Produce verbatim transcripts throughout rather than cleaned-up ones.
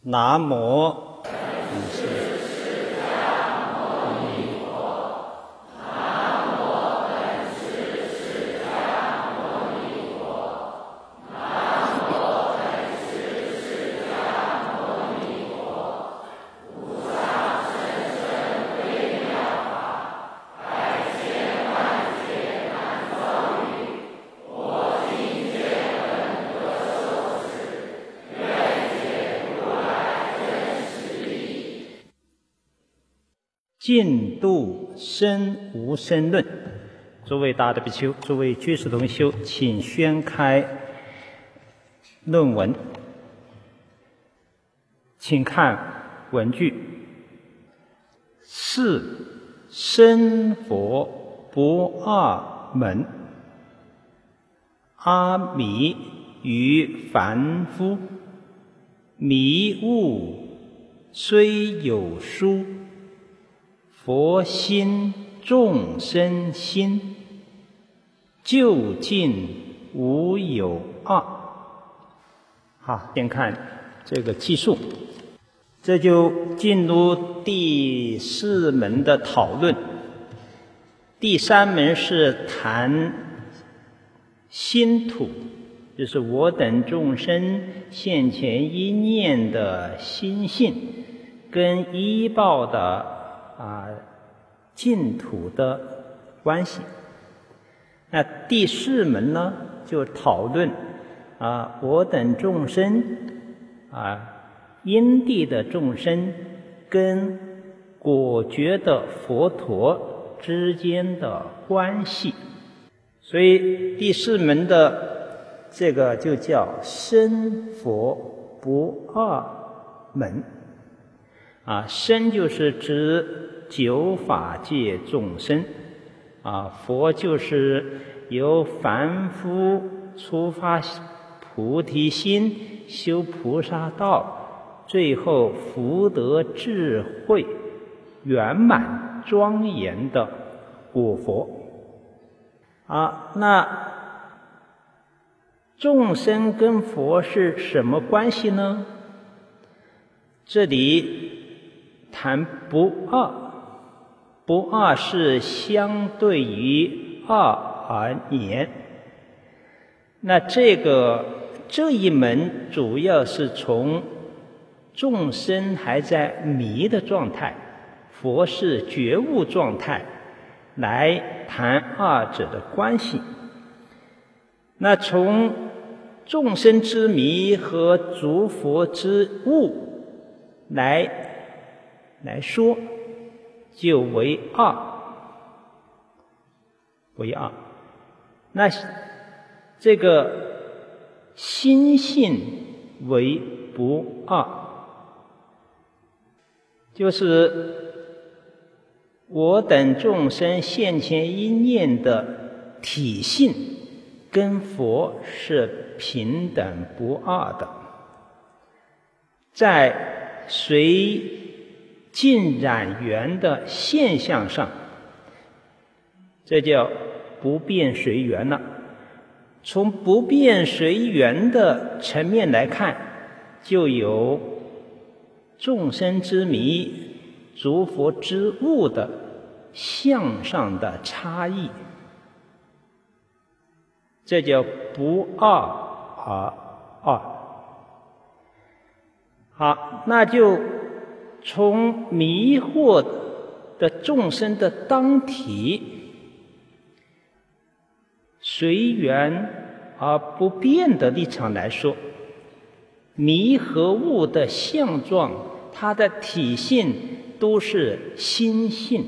南无净度生无生论。诸位大德比丘，诸位居士同修，请宣开论文。请看文句：是生佛不二门，阿弥于凡夫，迷悟虽有殊，佛心众生心，究竟无有二。好，先看这个记述，这就进入第四门的讨论。第三门是谈心土，就是我等众生现前一念的心性跟依报的啊净土的关系。那第四门呢，就讨论啊我等众生啊因地的众生跟果觉的佛陀之间的关系。所以第四门的这个就叫生佛不二门啊，生就是指九法界众生啊，佛就是由凡夫出发菩提心，修菩萨道，最后福德智慧圆满庄严的果佛啊。那众生跟佛是什么关系呢？这里谈不二，不二是相对于二而言。那这个这一门主要是从众生还在迷的状态，佛是觉悟状态来谈二者的关系。那从众生之迷和诸佛之悟来来说，就为二，为二。那这个心性为不二，就是我等众生现前一念的体性跟佛是平等不二的，在随尽染缘的现象上，这叫不变随缘了。从不变随缘的层面来看，就有众生之迷、诸佛之悟的相上的差异，这叫不二而二。好，那就从迷惑的众生的当体随缘而不变的立场来说，迷和悟的相状，它的体性都是心性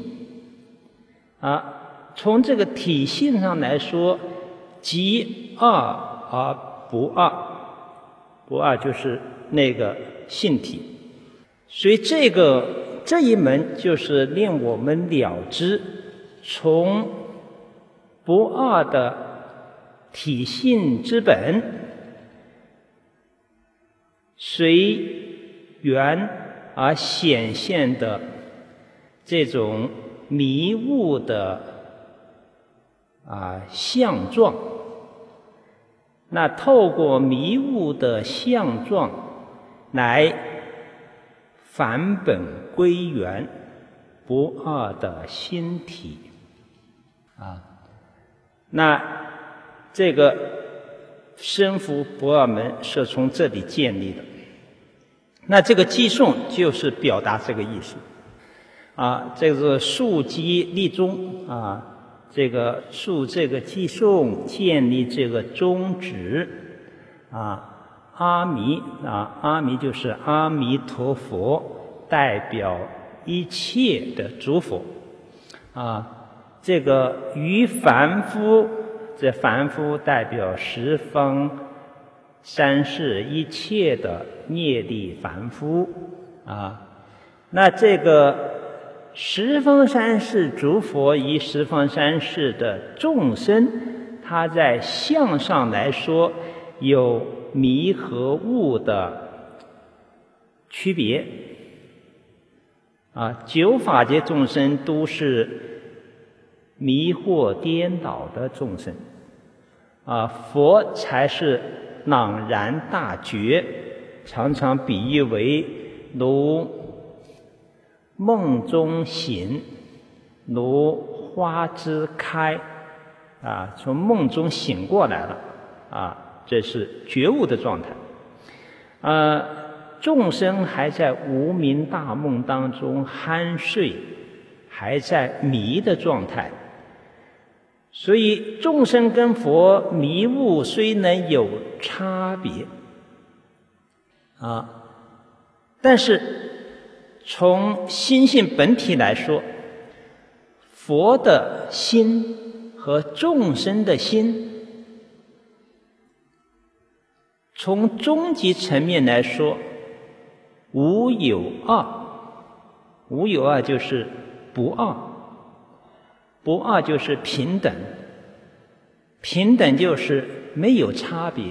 啊。从这个体性上来说，即二而不二，不二就是那个性体。所以这个这一门就是令我们了知，从不二的体性之本，随缘而显现的这种迷悟的啊相状。那透过迷悟的相状来返本归元，不二的心体啊。那这个身福不二门是从这里建立的。那这个寄颂就是表达这个意思啊，这个树基立宗啊，这个树这个寄颂建立这个宗旨啊。阿弥啊，阿弥就是阿弥陀佛，代表一切的诸佛啊。这个于凡夫，这凡夫代表十方三世一切的业力凡夫啊。那这个十方三世诸佛与十方三世的众生，它在相上来说有迷和悟的区别啊。九法界众生都是迷惑颠倒的众生啊，佛才是朗然大觉，常常比喻为如梦中醒，如花枝开啊，从梦中醒过来了啊。这是觉悟的状态，呃，众生还在无明大梦当中酣睡，还在迷的状态，所以众生跟佛迷悟虽能有差别啊，但是从心性本体来说，佛的心和众生的心，从终极层面来说，无有二。无有二就是不二，不二就是平等，平等就是没有差别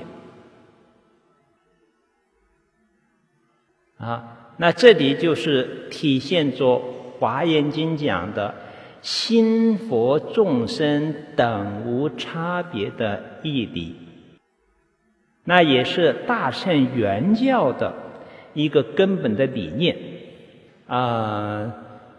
啊。那这里就是体现着华严经讲的心佛众生等无差别的义理，那也是大乘原教的一个根本的理念啊、呃，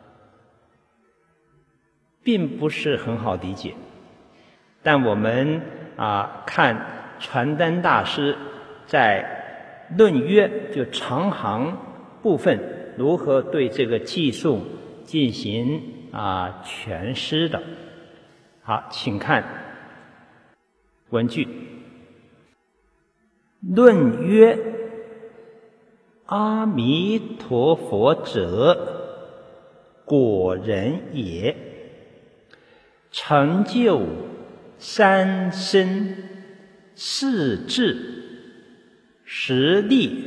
并不是很好理解。但我们啊看传灯大师在论约就长行部分如何对这个寄颂进行啊诠释的。好，请看文句。论曰：阿弥陀佛者，果人也，成就三身四智十力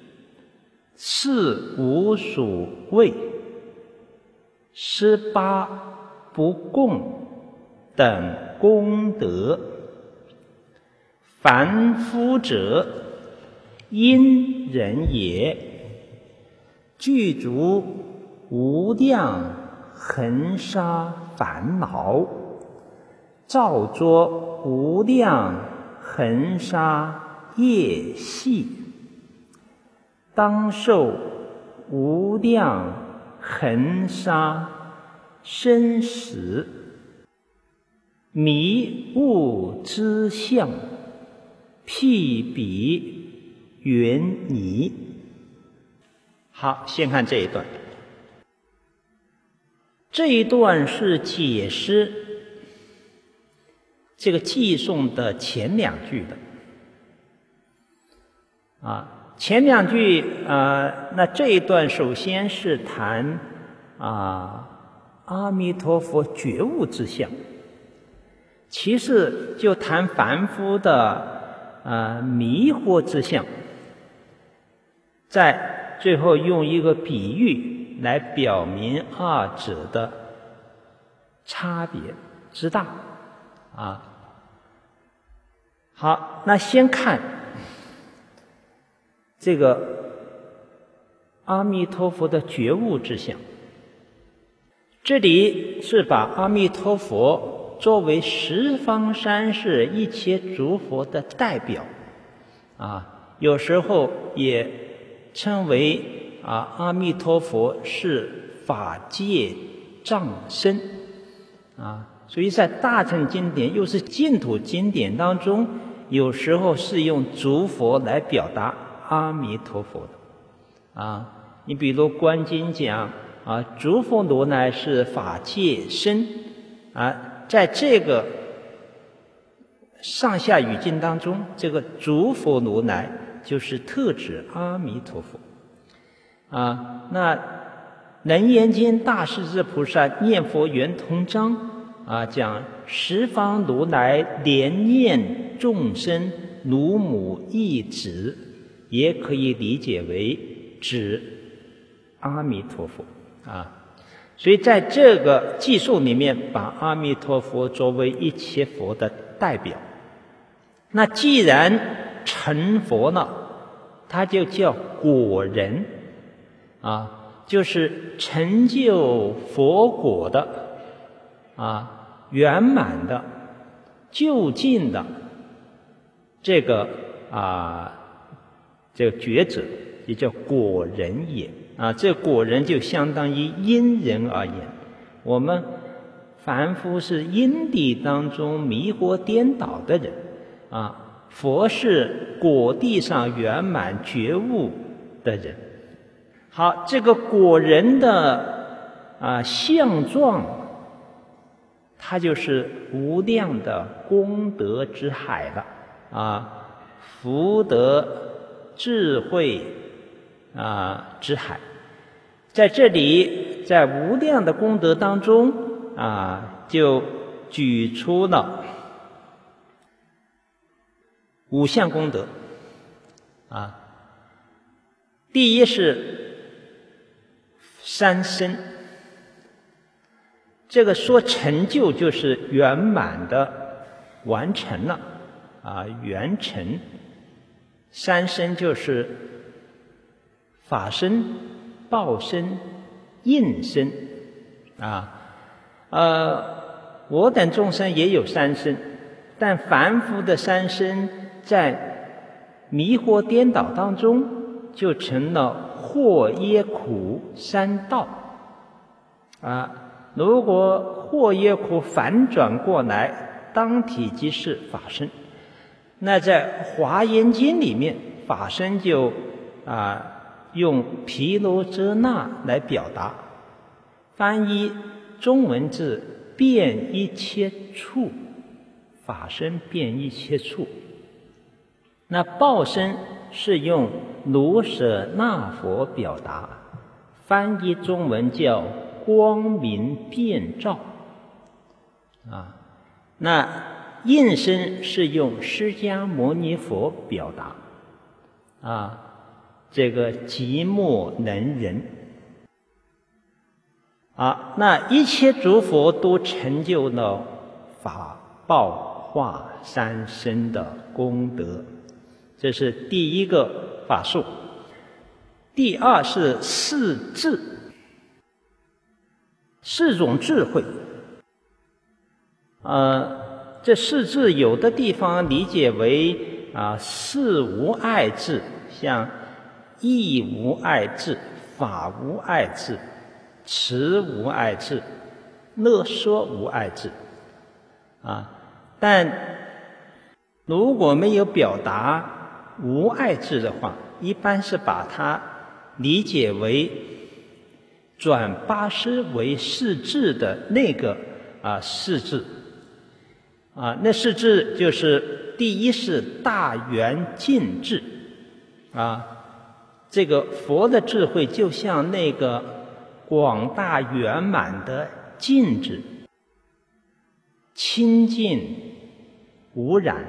四无所谓十八不共等功德。凡夫者，因人也，具足无量恒沙烦恼，造作无量恒沙业系，当受无量恒沙生死迷悟之相，譬比云泥。好，先看这一段。这一段是解释这个寄颂的前两句的啊，前两句啊，那这一段首先是谈啊阿弥陀佛觉悟之相，其次就谈凡夫的呃，迷惑之相，在最后用一个比喻来表明二者的差别之大啊。好，那先看这个阿弥陀佛的觉悟之相，这里是把阿弥陀佛作为十方三世一切诸佛的代表啊，有时候也称为啊，阿弥陀佛是法界藏身啊，所以在大乘经典又是净土经典当中，有时候是用诸佛来表达阿弥陀佛的啊。你比如观经讲啊，诸佛如来是法界身啊，在这个上下语境当中，这个诸佛如来就是特指阿弥陀佛啊。那楞严经大势至菩萨念佛圆通章啊，讲十方如来怜念众生如母忆子，也可以理解为指阿弥陀佛啊。所以在这个记述里面，把阿弥陀佛作为一切佛的代表。那既然成佛了，他就叫果人啊，就是成就佛果的啊，圆满的究竟的这个啊这个觉者，也叫果人也啊。这果人就相当于因人而言，我们凡夫是因地当中迷惑颠倒的人啊，佛是果地上圆满觉悟的人。好，这个果人的啊相状，它就是无量的功德之海了啊，福德智慧啊之海。在这里，在无量的功德当中啊，就举出了五项功德啊。第一是三身，这个说成就就是圆满的完成了啊，圆成。三身就是法身、报身、应身啊。呃，我等众生也有三身，但凡夫的三身在迷惑颠倒当中，就成了惑业苦三道啊。如果惑业苦反转过来，当体即是法身。那在华严经里面，法身就啊用毗卢遮那来表达，翻译中文字遍一切处，法身遍一切处。那报身是用卢舍那佛表达，翻译中文叫光明遍照啊。那应身是用释迦牟尼佛表达啊，这个寂寞能仁啊。那一切诸佛都成就了法报化三身的功德，这是第一个法术。第二是四智，四种智慧。呃，这四智有的地方理解为啊四无碍智，像义无碍智、法无碍智、慈无碍智、乐说无碍智啊。但如果没有表达无碍智的话，一般是把它理解为转八识为四智的那个啊四智啊。那四智就是第一是大圆净智啊，这个佛的智慧就像那个广大圆满的镜子，清净无染，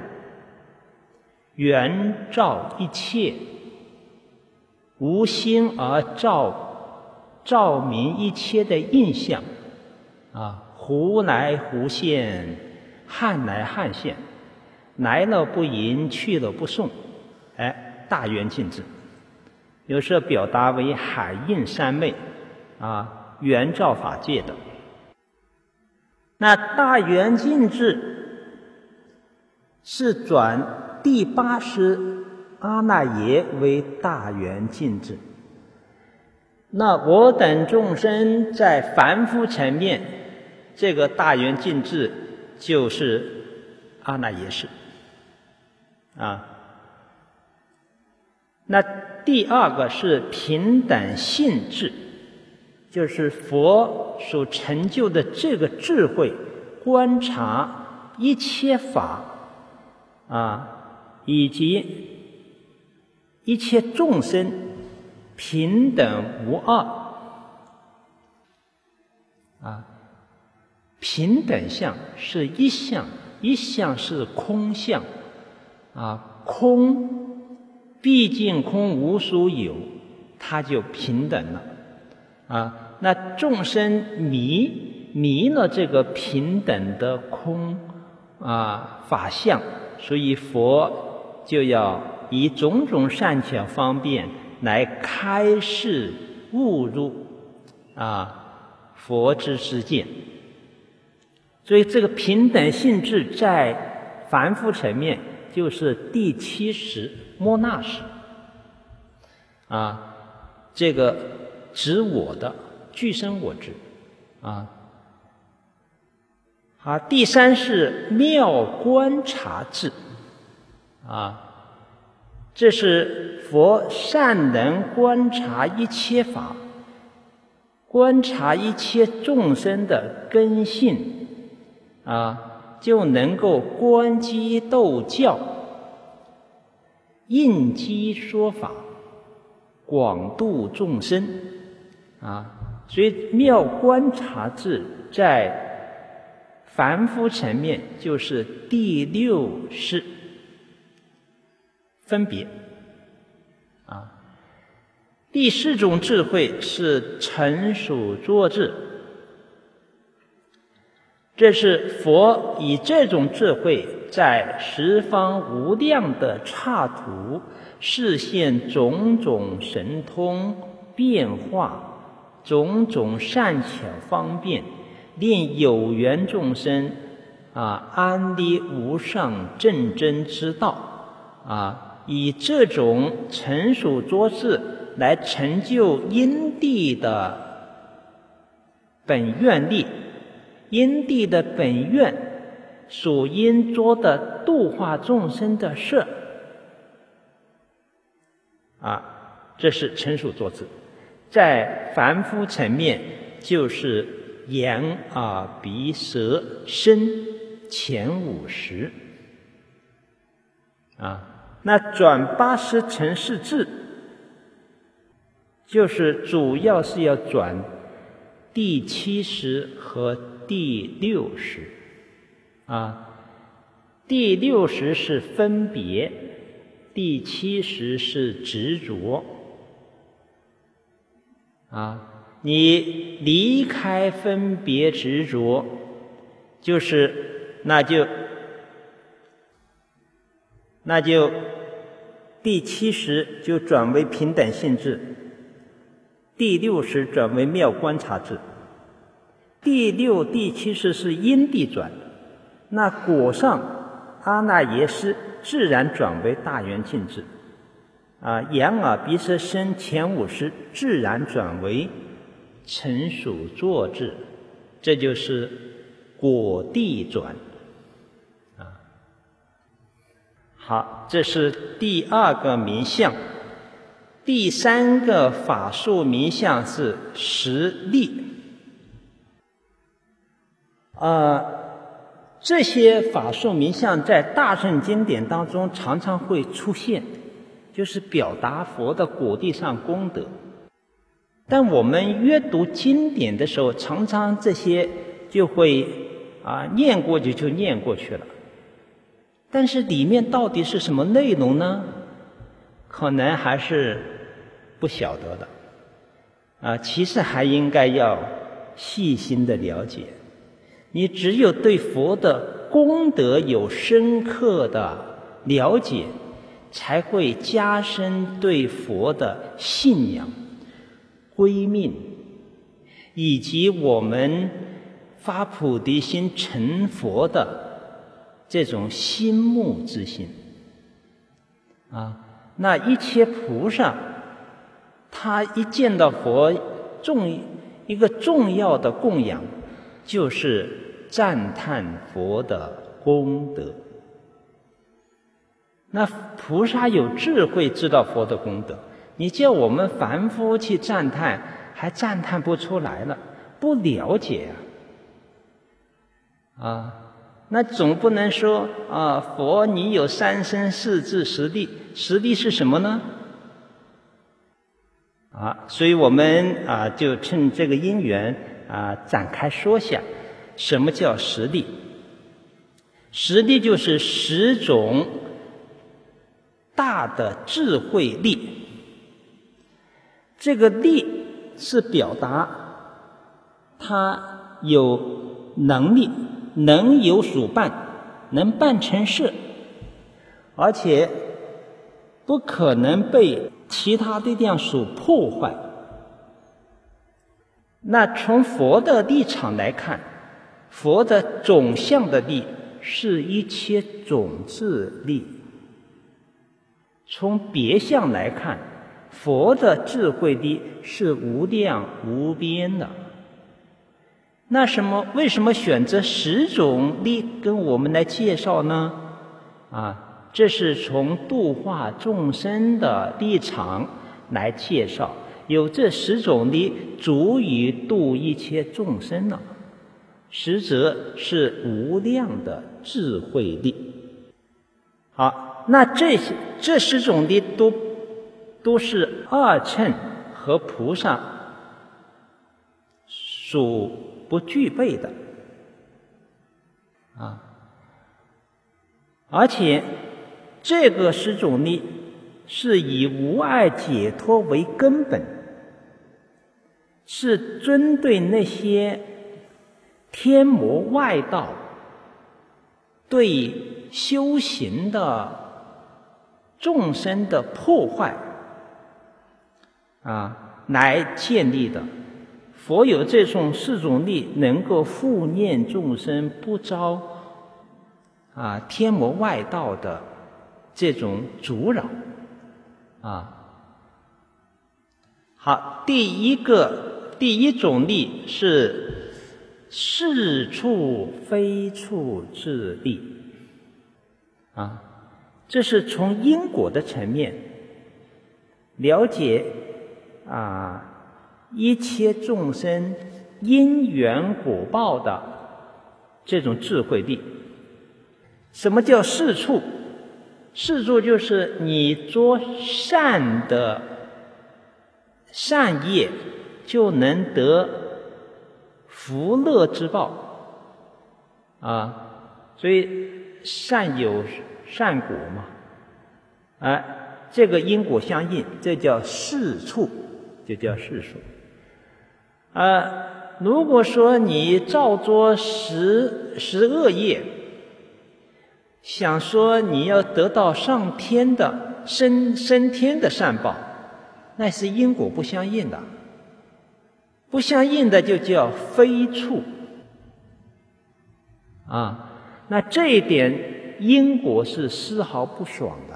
圆照一切，无心而照照明一切的印象啊，忽来忽现，汉来汉现，来了不迎，去了不送，哎，大圆净智。有时候表达为海印三昧啊，圆照法界的。那大圆净智是转第八识阿那耶为大圆净智那我等众生在凡夫层面，这个大圆净智就是阿那耶识啊。那第二个是平等性智，就是佛所成就的这个智慧，观察一切法啊，以及一切众生平等无二啊。平等相是一相，一相是空相啊，空毕竟空无所有，它就平等了啊。那众生迷迷了这个平等的空啊法相，所以佛就要以种种善巧方便来开示悟入啊佛之知见。所以这个平等性质在凡夫层面就是第七识摩那识啊，这个指我的具身我执啊。好，第三是妙观察智啊，这是佛善能观察一切法，观察一切众生的根性啊，就能够观机斗教，应机说法，广度众生啊。所以妙观察智在凡夫层面就是第六识分别啊。第四种智慧是成熟作智，这是佛以这种智慧在十方无量的刹土示现种种神通变化，种种善巧方便，令有缘众生啊安立无上正真之道啊，以这种成熟作智来成就因地的本愿力，因地的本愿所应做的度化众生的事啊，这是成熟作智。在凡夫层面就是眼耳鼻舌身前五识啊。那转八识成是智，就是主要是要转第七识和第六识啊。第六识是分别，第七识是执着啊。你离开分别执着，就是那就那就第七识就转为平等性质，第六识转为妙观察智。第六、第七识是因地转，那果上阿那耶识自然转为大圆净智啊，眼耳鼻舌身前五识自然转为成熟作智，这就是果地转啊。好，这是第二个名相。第三个法术名相是实力。呃，这些法术名相在大乘经典当中常常会出现，就是表达佛的果地上功德。但我们阅读经典的时候，常常这些就会啊念过去就念过去了，但是里面到底是什么内容呢？可能还是不晓得的啊。其实还应该要细心的了解。你只有对佛的功德有深刻的了解，才会加深对佛的信仰归命，以及我们发菩提心成佛的这种心慕之心啊。那一切菩萨他一见到佛重一个重要的供养，就是赞叹佛的功德。那菩萨有智慧，知道佛的功德，你叫我们凡夫去赞叹，还赞叹不出来了，不了解啊！啊，那总不能说啊，佛你有三身四智十力，十力是什么呢？啊，所以我们啊，就趁这个因缘啊，展开说下，什么叫十力？十力就是十种大的智慧力。这个力是表达他有能力，能有所办，能办成事，而且不可能被其他的力量所破坏。那从佛的立场来看，佛的总相的力是一切种智力。从别相来看，佛的智慧力是无量无边的。那什么？为什么选择十种力跟我们来介绍呢？啊，这是从度化众生的立场来介绍，有这十种力足以度一切众生了，实则是无量的智慧力。好，那这些这十种力都都是二乘和菩萨所不具备的啊，而且这个十种力是以无碍解脱为根本，是针对那些天魔外道对修行的众生的破坏啊来建立的。佛有这种四种力，能够护念众生不遭啊天魔外道的这种阻扰啊。好，第一个第一种力是是处非处智力啊，这是从因果的层面了解啊一切众生因缘果报的这种智慧力。什么叫是处？是处就是你做善的善业就能得福乐之报啊，所以善有善果嘛，啊，这个因果相应，这叫是处，就叫是处。啊，如果说你造作十十恶业，想说你要得到上天的升升天的善报，那是因果不相应的，不相应的就叫非处啊。那这一点因果是丝毫不爽的。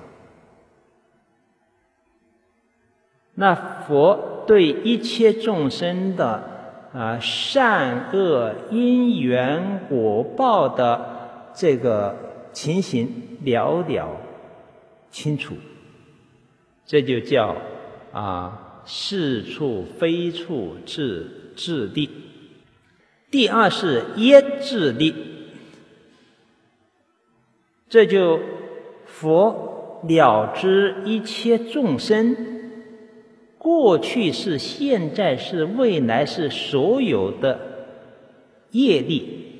那佛对一切众生的啊善恶因缘果报的这个情形了了清楚，这就叫啊是处非处智智力。第二是耶智力，这就佛了知一切众生过去是、现在是、未来是所有的业力。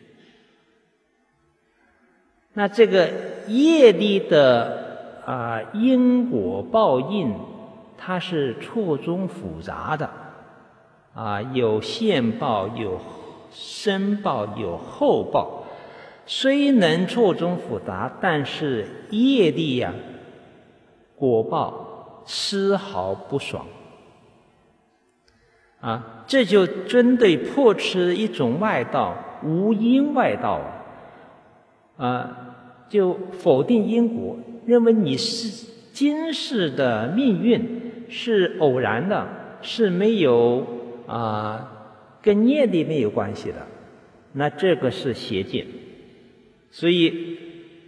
那这个业力的啊因果报应，它是错综复杂的啊，有现报，有生报，有后报。虽能错综复杂，但是业力呀、啊，果报丝毫不爽啊！这就针对破斥一种外道，无因外道啊，就否定因果，认为你是今世的命运是偶然的，是没有啊跟业力没有关系的，那这个是邪见。所以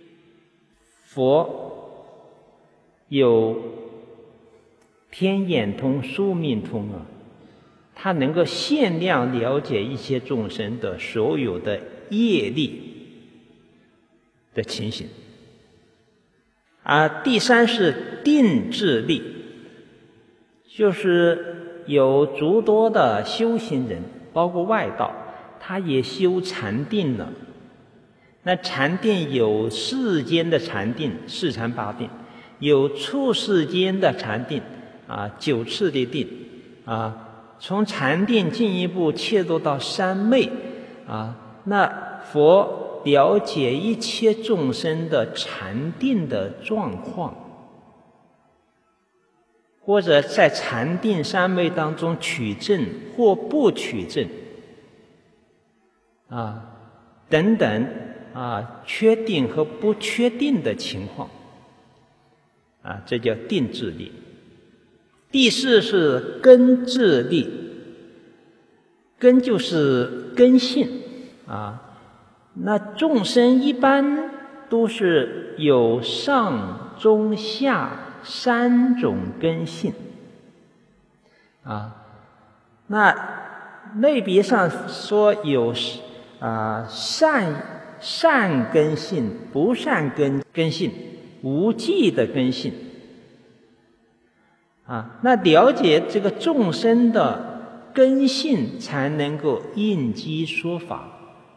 佛有天眼通、宿命通啊，他能够限量了解一切众生的所有的业力的情形。啊，第三是定志力，就是有诸多的修行人，包括外道，他也修禅定了。那禅定有世间的禅定，四禅八定；有处世间的禅定，啊，九次的定，啊，从禅定进一步切入到三昧，啊，那佛了解一切众生的禅定的状况，或者在禅定三昧当中取证或不取证，啊，等等。啊，确定和不确定的情况，啊，这叫定志力。第四是根志力，根就是根性啊。那众生一般都是有上中下三种根性啊。那类别上说有啊善。善根性、不善根根性、无记的根性啊，那了解这个众生的根性，才能够应机说法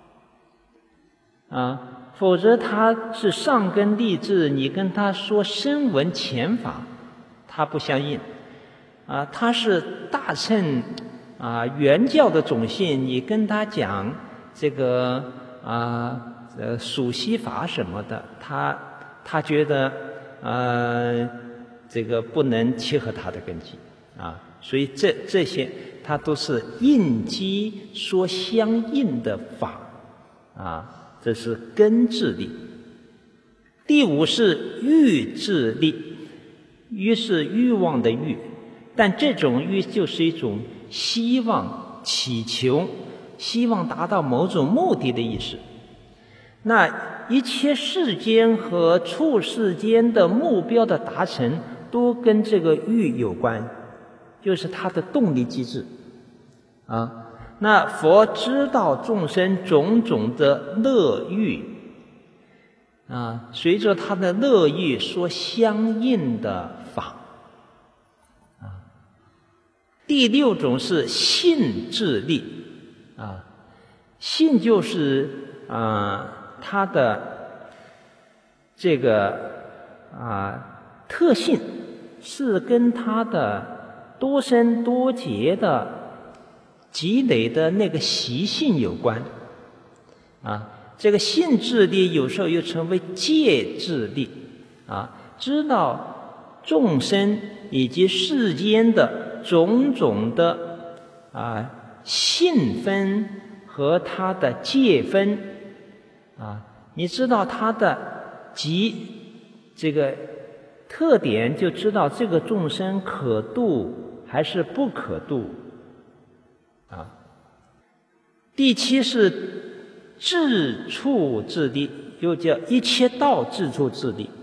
啊，否则他是上根立志，你跟他说声闻前法，他不相应啊，他是大乘啊原教的种性，你跟他讲这个啊。呃，属息法什么的，他他觉得呃，这个不能切合他的根基啊，所以这这些他都是应机说相应的法啊，这是根志力。第五是欲志力，欲是欲望的欲，但这种欲就是一种希望、祈求、希望达到某种目的的意思。那一切世间和处世间的目标的达成，都跟这个欲有关，就是它的动力机制啊。那佛知道众生种种的乐欲啊，随着他的乐欲说相应的法啊。第六种是信志力啊，信就是啊。它的这个啊特性是跟它的多生多劫的积累的那个习性有关啊。这个信志力有时候又称为戒志力啊，知道众生以及世间的种种的啊性分和它的戒分。啊，你知道它的极这个特点，就知道这个众生可度还是不可度啊。第七是自处自力，又叫一切道自处自力，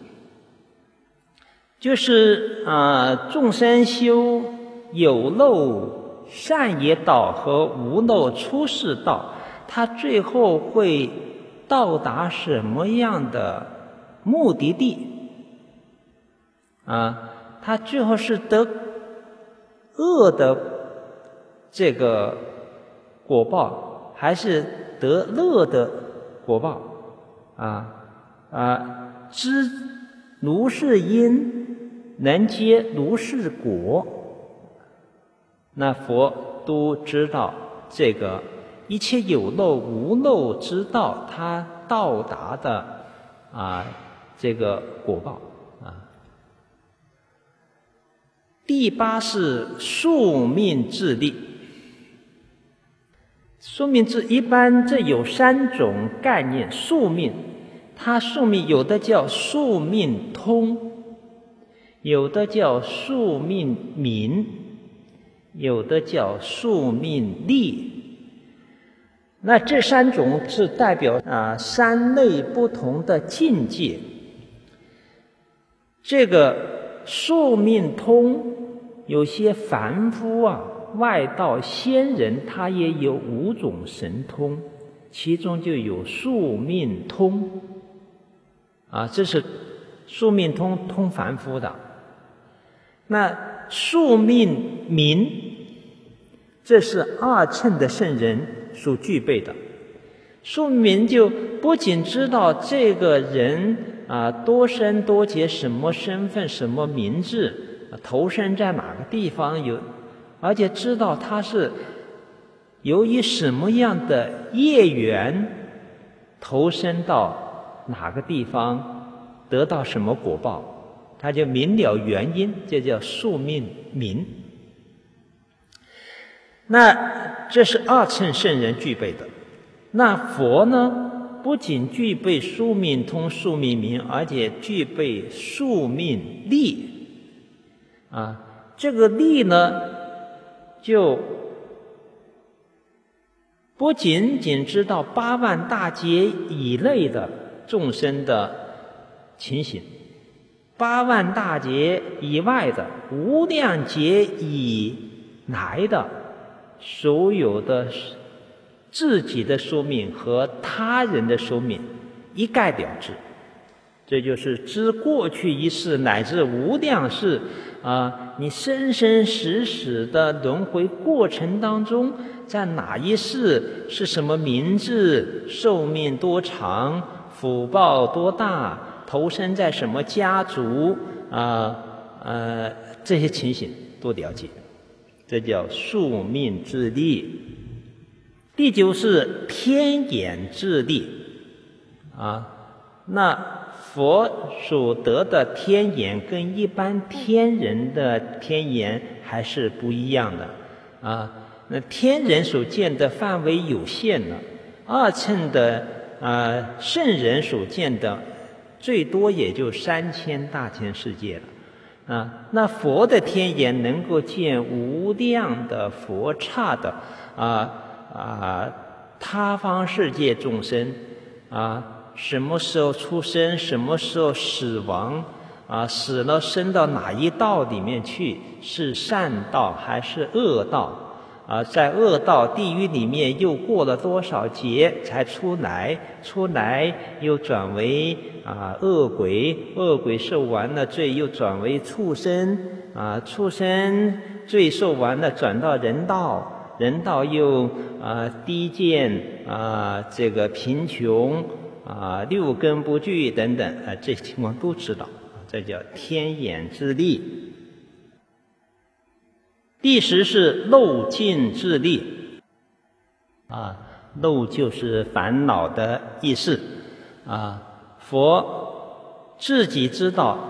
就是啊，众生修有漏善业道和无漏出世道，他最后会到达什么样的目的地啊？他最后是得恶的这个果报，还是得乐的果报啊？啊，知如是因，能接如是果，那佛都知道这个一切有漏无漏之道，它到达的啊这个果报啊。第八是宿命自力。宿命自一般这有三种概念，宿命它宿命有的叫宿命通，有的叫宿命明， 有的叫宿命力。那这三种是代表啊三类不同的境界。这个宿命通，有些凡夫啊、外道仙人，他也有五种神通，其中就有宿命通啊，这是宿命通通凡夫的。那宿命明，这是二乘的圣人所具备的。宿命就不仅知道这个人啊多生多劫，什么身份、什么名字，投生在哪个地方有，而且知道他是由于什么样的业缘投生到哪个地方，得到什么果报，他就明了原因，这叫宿命明。那这是二乘圣人具备的。那佛呢，不仅具备宿命通、宿命明，而且具备宿命力啊。这个力呢，就不仅仅知道八万大劫以内的众生的情形，八万大劫以外的无量劫以来的所有的自己的宿命和他人的宿命一概了知。这就是知过去一世乃至无量世啊，你生生死死的轮回过程当中，在哪一世是什么名字，寿命多长，福报多大，投生在什么家族啊呃这些情形都了解，这叫宿命之力。第九是天眼之力啊，那佛所得的天眼跟一般天人的天眼还是不一样的啊。那天人所见的范围有限了，二乘的啊圣人所见的最多也就三千大千世界了啊。那佛的天眼能够见无量的佛刹的啊啊他方世界众生啊，什么时候出生，什么时候死亡啊，死了升到哪一道里面去，是善道还是恶道啊？在恶道地狱里面又过了多少劫才出来，出来又转为啊恶鬼，恶鬼受完了罪又转为畜生啊，畜生罪受完了转到人道，人道又啊低贱啊这个贫穷啊六根不具等等啊，这些情况都知道，这叫天眼之力。第十是漏尽之力啊，漏就是烦恼的意思啊。佛自己知道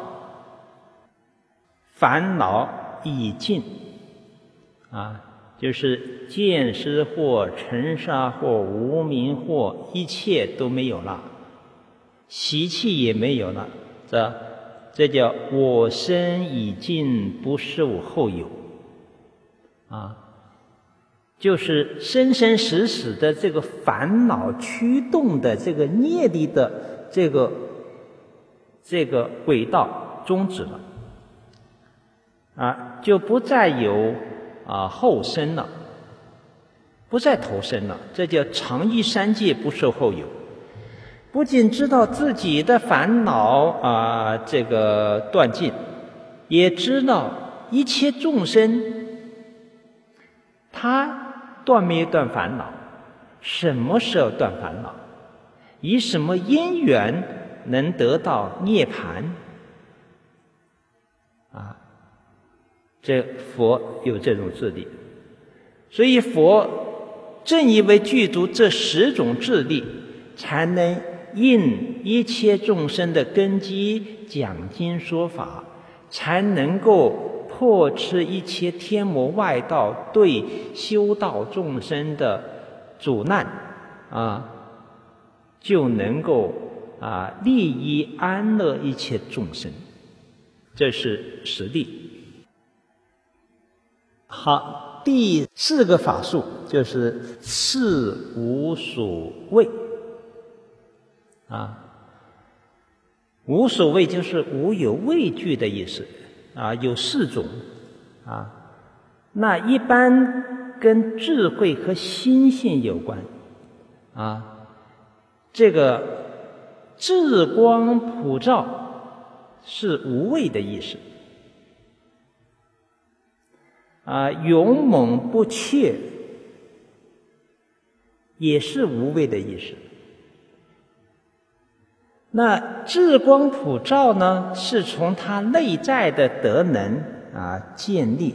烦恼已尽啊，就是见思惑、尘沙惑、无明惑，一切都没有了，习气也没有了，这这叫我生已尽，不受后有啊，就是生生死死的这个烦恼驱动的这个业力的这个这个轨道终止了啊，就不再有啊后生了，不再投生了，这叫常依三界，不受后有。不仅知道自己的烦恼啊这个断尽，也知道一切众生他断没断烦恼，什么时候断烦恼，以什么因缘能得到涅槃啊，这佛有这种智力。所以佛正因为具足这十种智力，才能应一切众生的根基讲经说法，才能够破斥一切天魔外道对修道众生的阻难啊，就能够啊利益安乐一切众生，这是实力。好， 第四个法术就是次无所畏啊，无所畏就是无有畏惧的意思啊，有四种啊，那一般跟智慧和心性有关啊，这个智光普照是无畏的意思啊，勇猛不怯也是无畏的意思。那智光普照呢，是从他内在的德能啊建立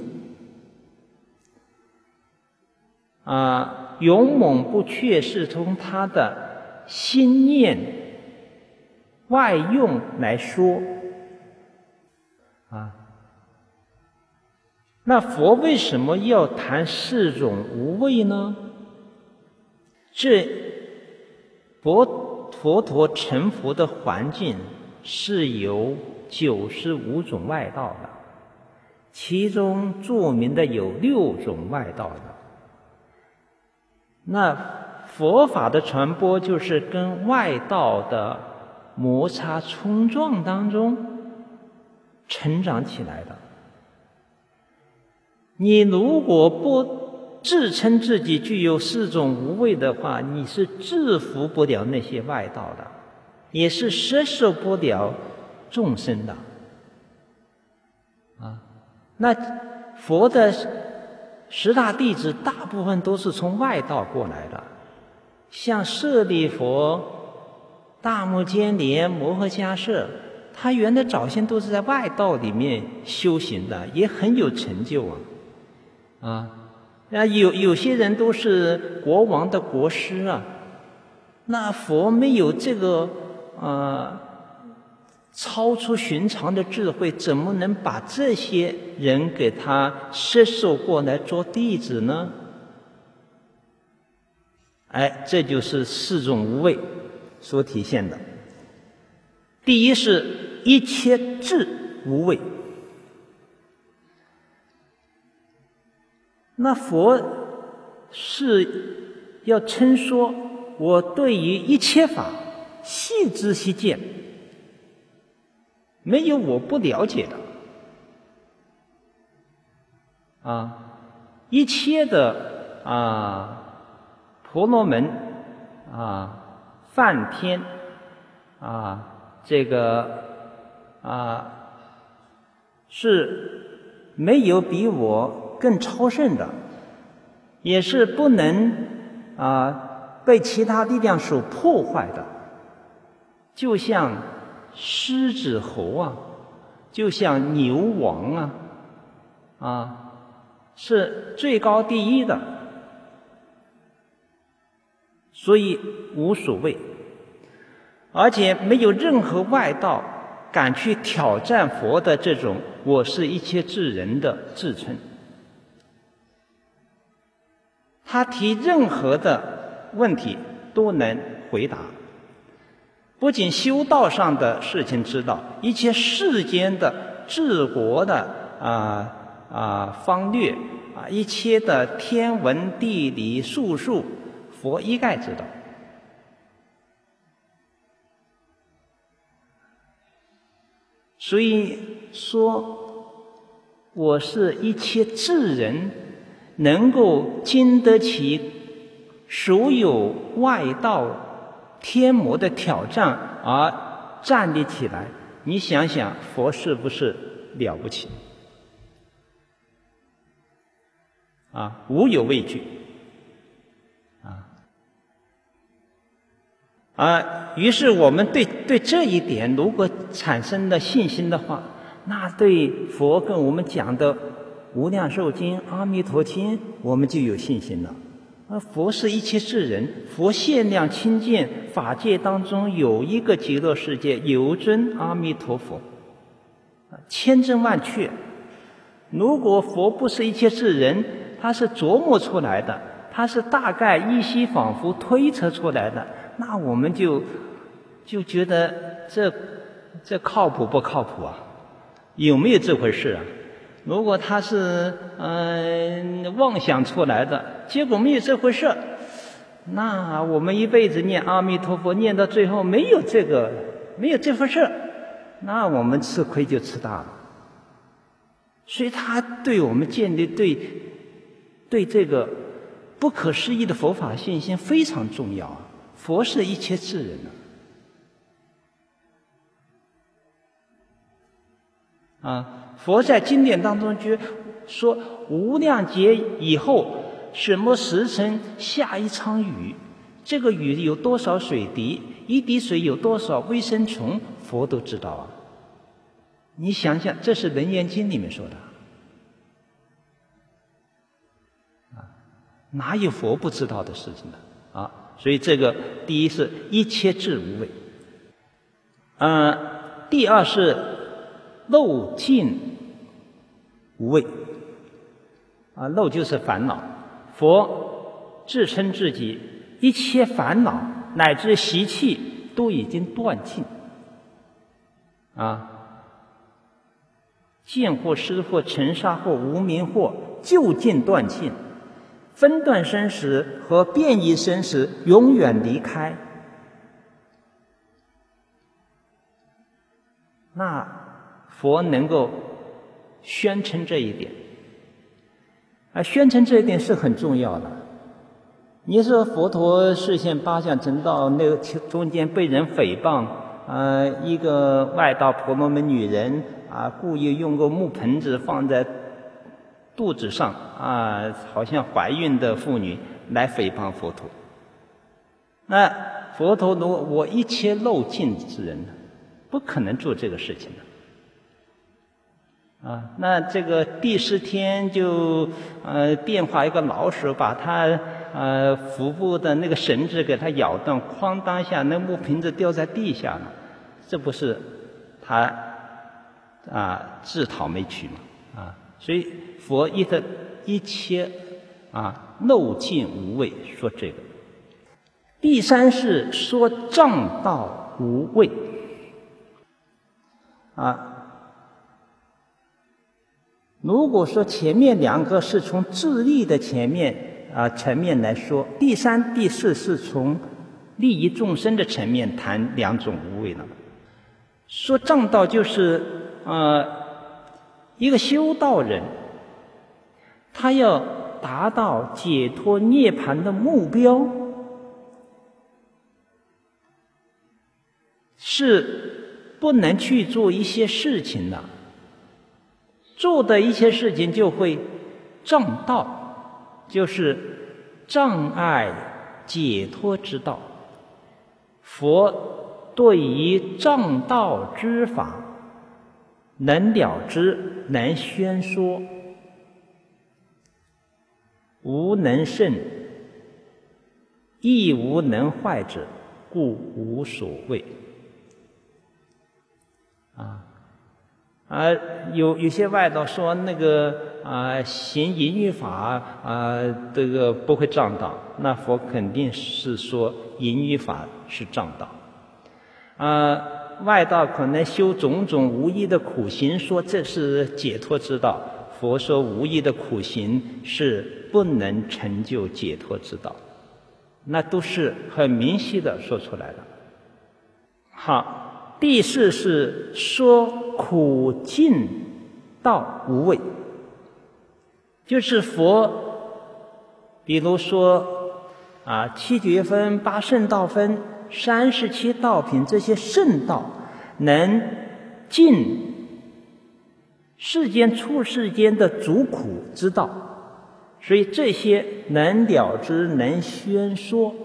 啊，勇猛不怯是从他的心念外用来说啊。那佛为什么要谈四种无畏呢？这佛佛陀成佛的环境是有九十五种外道的，其中著名的有六种外道的。那佛法的传播就是跟外道的摩擦冲撞当中成长起来的。你如果不自称自己具有四种无畏的话，你是制服不了那些外道的，也是摄受不了众生的啊。那佛的十大弟子大部分都是从外道过来的，像舍利佛、大目犍连、摩诃迦叶，他原来早先都是在外道里面修行的，也很有成就啊。啊，那有有些人都是国王的国师啊，那佛没有这个呃超出寻常的智慧，怎么能把这些人给他摄受过来做弟子呢？哎，这就是四种无畏所体现的。第一是一切智无畏。那佛是要称说，我对于一切法细知细见，没有我不了解的啊！一切的啊婆罗门啊梵天啊这个啊是没有比我更超胜的，也是不能啊被其他力量所破坏的，就像狮子猴啊，就像牛王啊啊是最高第一的，所以无所谓，而且没有任何外道敢去挑战佛的这种我是一切智人的自称。他提任何的问题都能回答，不仅修道上的事情知道，一切世间的治国的啊啊方略啊，一切的天文地理术数，佛一概知道。所以说，我是一切智人，能够经得起所有外道天魔的挑战而站立起来，你想想佛是不是了不起啊？无有畏惧啊！啊，于是我们对对这一点如果产生了信心的话，那对佛跟我们讲的无量寿经、阿弥陀经，我们就有信心了。而佛是一切智人，佛限量清净，法界当中有一个极乐世界，有尊阿弥陀佛，千真万确。如果佛不是一切智人，他是琢磨出来的，他是大概依稀仿佛推测出来的，那我们就就觉得这这靠谱不靠谱啊？有没有这回事啊？ 如果他是嗯、呃、妄想出来的，结果没有这回事，那我们一辈子念阿弥陀佛，念到最后没有这个，没有这回事，那我们吃亏就吃大了。所以他对我们建立对对这个不可思议的佛法信心非常重要啊！佛是一切智人啊！啊，佛在经典当中就说，无量劫以后，什么时辰下一场雨，这个雨有多少水滴，一滴水有多少微生虫，佛都知道啊！你想想，这是《楞严经》里面说的啊，哪有佛不知道的事情呢？啊，所以这个第一是一切智无畏，呃，第二是漏尽无畏啊，漏就是烦恼。佛自称自己一切烦恼乃至习气都已经断尽啊。见惑、识惑、尘沙惑、无明惑，究竟断尽；分段生死和变异生死，永远离开。那佛能够宣称这一点，而宣称这一点是很重要的。你说佛陀示现八相成道，那个中间被人诽谤，呃，一个外道婆罗门女人啊，故意用个木盆子放在肚子上啊，好像怀孕的妇女来诽谤佛陀。那佛陀如果我一切漏尽之人呢，不可能做这个事情的。啊，那这个第四天就呃变化一个老鼠，把它呃腹部的那个绳子给它咬断，哐当一下，那木瓶子掉在地下了，这不是他啊自讨没趣嘛？啊，所以佛一的一切啊漏尽无畏，说这个。第三是说障道无畏啊。如果说前面两个是从自利的前面啊层面来说，第三、第四是从利益众生的层面谈两种无畏了。说障道就是呃一个修道人，他要达到解脱涅槃的目标，是不能去做一些事情的。做的一些事情就会障道，就是障碍解脱之道。佛对于障道之法能了知，能宣说，无能胜，亦无能坏者，故无所谓。啊。啊，有有些外道说那个啊行淫欲法啊，这个不会障道，那佛肯定是说淫欲法是障道。啊，外道可能修种种无益的苦行，说这是解脱之道，佛说无益的苦行是不能成就解脱之道，那都是很明晰的说出来的。好，第四是说苦尽道无畏，就是佛比如说啊七觉分、八圣道分、三十七道品，这些圣道能尽世间出世间的诸苦之道，所以这些能了知，能宣说，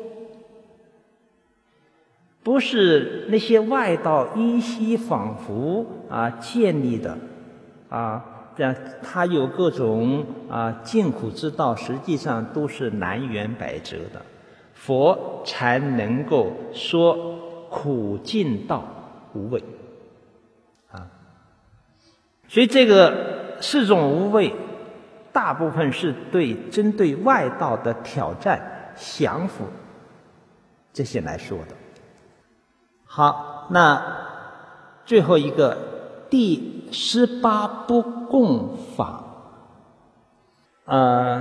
不是那些外道依稀仿佛啊建立的啊，这样它有各种啊尽苦之道，实际上都是南辕北辙的。佛才能够说苦尽道无畏啊，所以这个四种无畏，大部分是对针对外道的挑战、降服这些来说的。好，那最后一个第十八不共法。呃，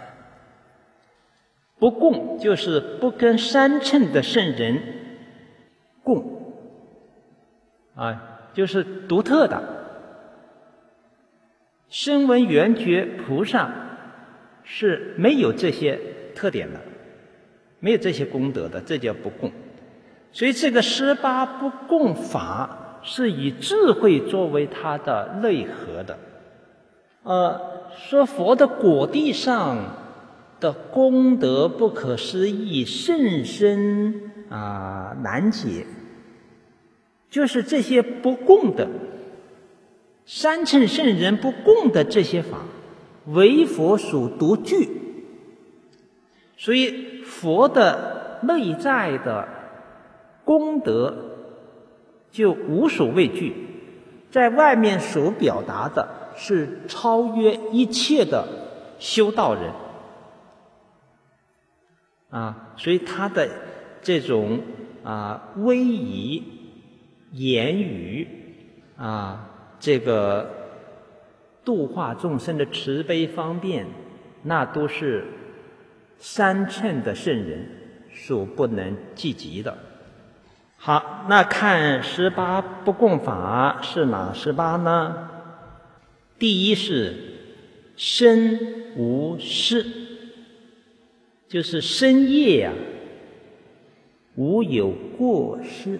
不共就是不跟三乘的圣人共，啊，就是独特的。声闻缘觉菩萨是没有这些特点的，没有这些功德的，这叫不共。所以这个十八不共法是以智慧作为它的内核的。呃，说佛的果地上的功德不可思议，甚深啊、呃、难解，就是这些不共的三乘圣人不共的这些法，唯佛所独具。所以佛的内在的功德就无所畏惧，在外面所表达的是超越一切的修道人啊，所以他的这种啊威仪言语啊，这个度化众生的慈悲方便，那都是三乘的圣人所不能企及的。好，那看十八不共法是哪十八呢？第一是身无失，就是身业啊无有过失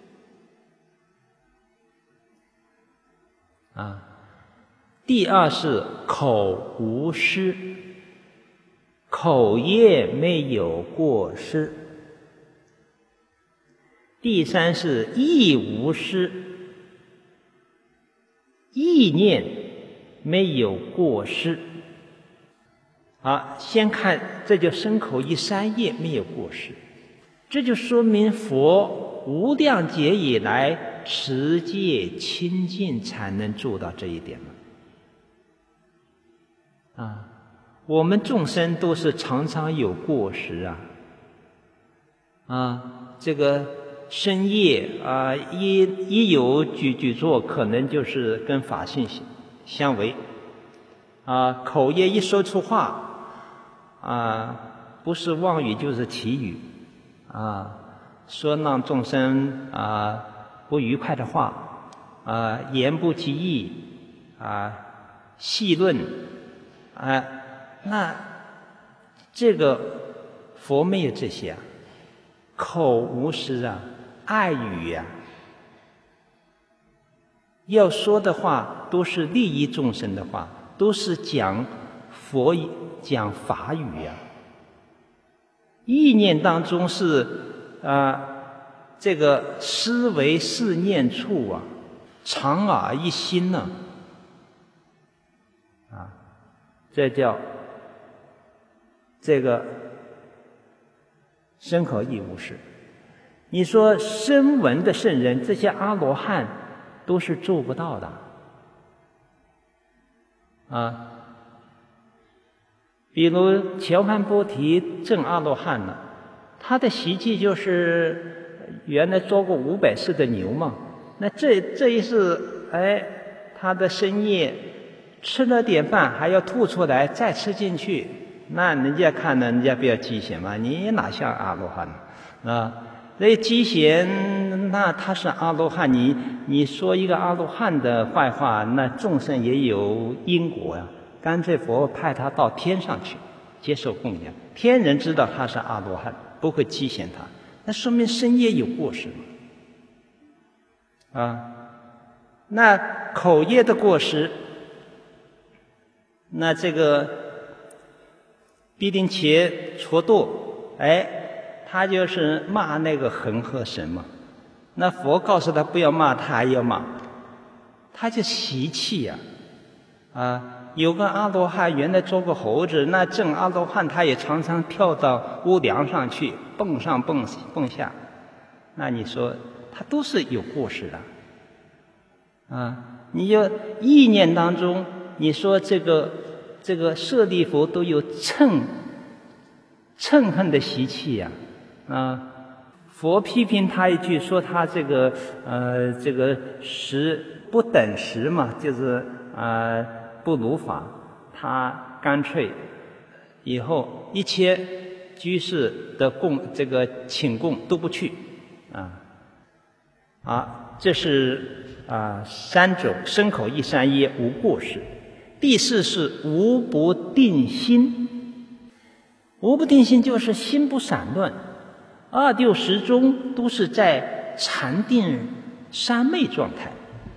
啊。第二是口无失，口业没有过失。第三是意无失，意念没有过失。好，先看这就身口意三业没有过失，这就说明佛无量劫以来持戒清净才能做到这一点嘛。啊，我们众生都是常常有过失啊，啊，这个身业啊，一一有举举作，可能就是跟法性相违啊。口业一说出话啊，不是妄语就是绮语啊，说让众生啊不愉快的话啊，言不及义啊，戏论啊，那这个佛没有这些啊，口无失啊，爱语啊，要说的话都是利益众生的话，都是讲佛讲法语啊。意念当中是啊，这个思维四念处啊，常而一心呢啊，这叫这个身口意无失。你说声闻的圣人，这些阿罗汉都是做不到的啊。比如乔汉波提证阿罗汉了，他的习气就是原来做过五百世的牛嘛，那这这一世，哎，他的身业吃了点饭还要吐出来再吃进去，那人家看了人家不要畸形嘛，你哪像阿罗汉啊？那畸形，那他是阿罗汉，你你说一个阿罗汉的坏话，那众生也有因果呀、啊。干脆佛派他到天上去接受供养，天人知道他是阿罗汉，不会讥嫌他，那说明身业有过失嘛。啊，那口业的过失，那这个必定切戳堕，哎，他就是骂那个恒河神嘛。那佛告诉他不要骂，他还要骂，他就习气呀、啊，啊。有个阿罗汉原来做过猴子，那正阿罗汉他也常常跳到屋梁上去，蹦上蹦蹦下，那你说他都是有过失的啊。你就意念当中，你说这个这个舍利弗都有嗔嗔恨的习气呀 啊, 啊佛批评他一句，说他这个呃这个十不等时嘛，就是呃不如法，他干脆以后一切居士的供这个请供都不去啊啊，这是啊三种身口意三业无过失。第四是无不定心。无不定心就是心不散乱，二六时中都是在禅定三昧状态。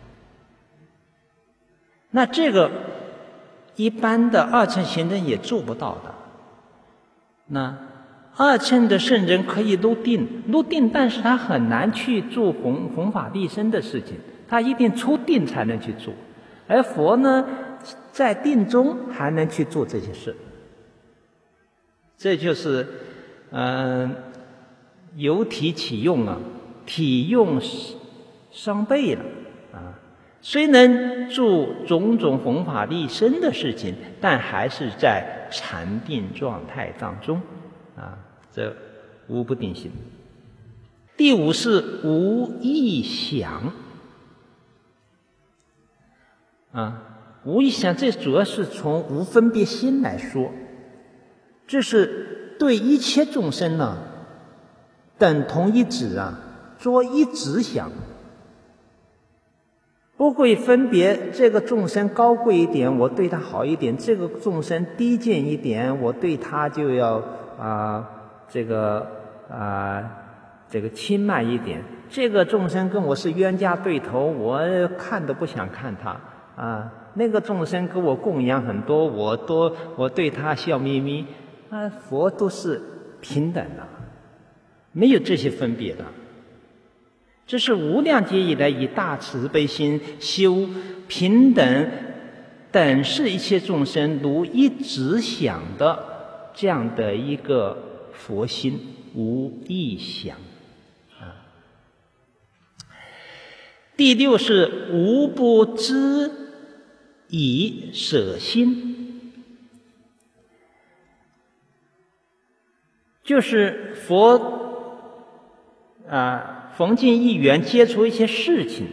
那这个一般的二乘行人也做不到的。那二乘的圣人可以入定，入定，但是他很难去做弘弘法利生的事情，他一定出定才能去做。而佛呢，在定中还能去做这些事。这就是嗯、呃、由体起用啊，体用双倍了啊。虽能做种种弘法利生的事情，但还是在禅定状态当中啊，这无不定心。第五是无意想啊，无意想，这主要是从无分别心来说，这是对一切众生呢、啊，等同一指啊，做一指想，不会分别这个众生高贵一点，我对他好一点；这个众生低贱一点，我对他就要啊、呃、这个啊、呃、这个轻慢一点。这个众生跟我是冤家对头，我看都不想看他啊。那个众生给我供养很多，我都我对他笑眯眯啊。佛都是平等的，没有这些分别的。这是无量劫以来以大慈悲心修平等等视一切众生如一指想的这样的一个佛心，无意想啊。第六是无不知以舍心，就是佛啊，逢境一缘接触一些事情，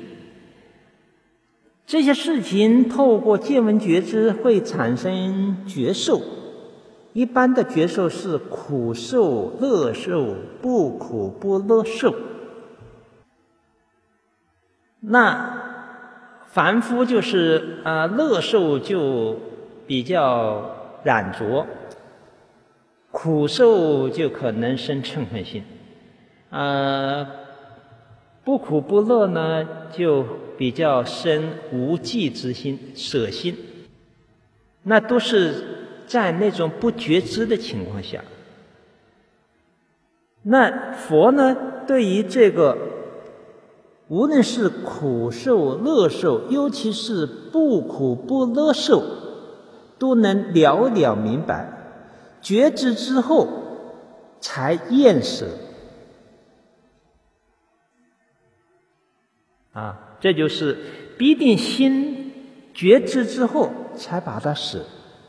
这些事情透过见闻觉知会产生觉受。一般的觉受是苦受、乐受、不苦不乐受。那凡夫就是啊、呃，乐受就比较染着，苦受就可能生嗔恨心，呃，不苦不乐呢，就比较生无忌之心、舍心。那都是在那种不觉知的情况下。那佛呢，对于这个无论是苦受、乐受，尤其是不苦不乐受，都能了了明白，觉知之后才厌舍啊，这就是必定心觉知之后才把它舍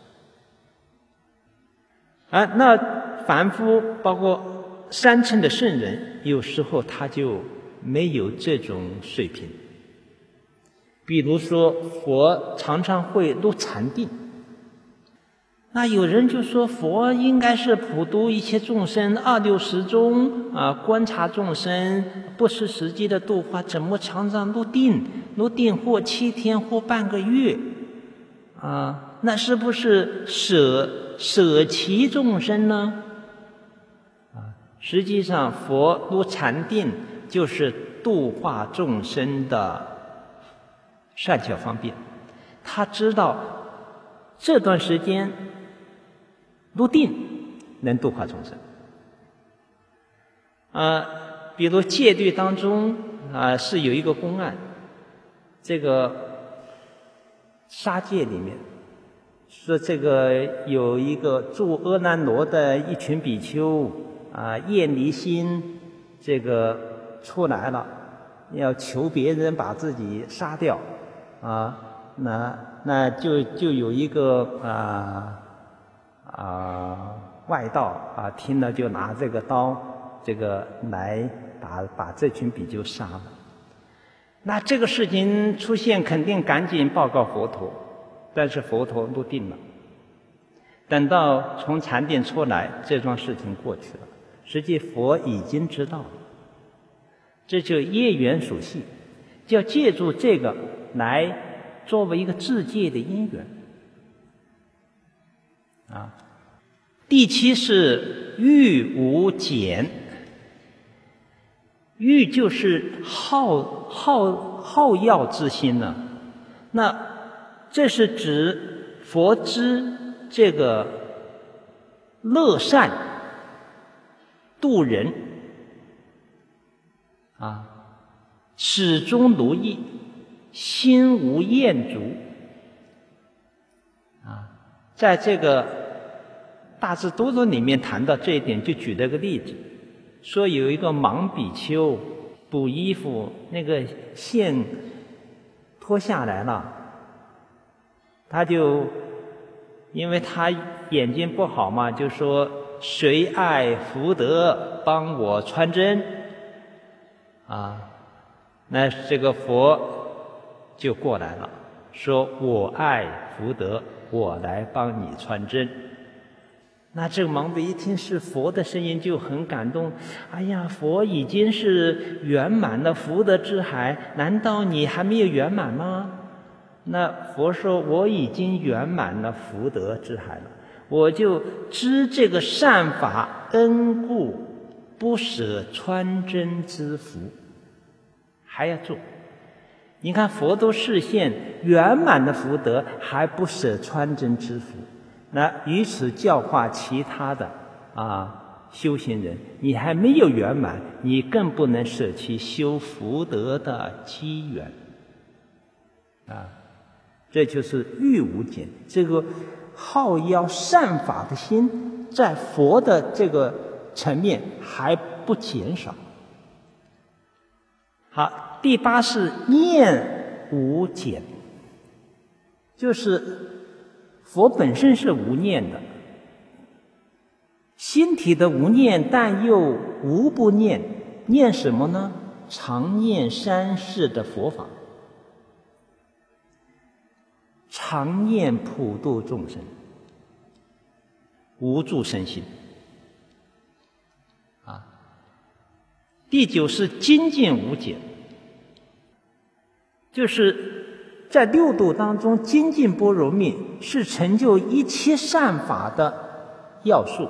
啊。那凡夫包括三乘的圣人，有时候他就没有这种水平。比如说佛常常会入禅定，那有人就说佛应该是普度一切众生，二六时中啊，观察众生，不失时机的度化，怎么常常入定？入定或七天或半个月啊，那是不是舍舍其众生呢？啊，实际上佛入禅定就是度化众生的善巧方便，他知道这段时间入定能度化众生啊。比如戒律当中啊，是有一个公案，这个杀戒里面说，这个有一个住阿难罗的一群比丘啊，厌离心这个出来了，要求别人把自己杀掉啊，那那就就有一个啊啊外道啊，听了就拿这个刀这个来把把这群比丘杀了。 那这个事情出现，肯定赶紧报告佛陀，但是佛陀入定了。等到从禅定出来，这桩事情过去了，实际佛已经知道了。这就业缘属性，就要借助这个来作为一个自戒的因缘啊。第七是欲无减，欲就是好好好要之心呢、啊。那这是指佛知这个乐善度人啊，始终如意，心无厌足啊。在这个大智度论里面谈到这一点，就举了个例子，说有一个盲比丘补衣服，那个线脱下来了，他就因为他眼睛不好嘛，就说谁爱福德，帮我穿针啊。那这个佛就过来了，说我爱福德，我来帮你穿针。那这个盲比一听是佛的声音，就很感动。哎呀，佛已经是圆满了福德之海，难道你还没有圆满吗？那佛说我已经圆满了福德之海了，我就知这个善法恩故，不舍穿针之福，还要做。你看佛都示现圆满的福德，还不舍穿针之福，那于此教化其他的啊修行人，你还没有圆满，你更不能舍弃修福德的机缘啊。这就是欲无减，这个好要善法的心，在佛的这个层面还不减少。好，第八是念无减，就是佛本身是无念的，心体的无念，但又无不念。念什么呢？常念三世的佛法，常念普度众生，无住身心啊。第九是精进无减，就是在六度当中，精进波罗蜜是成就一切善法的要素。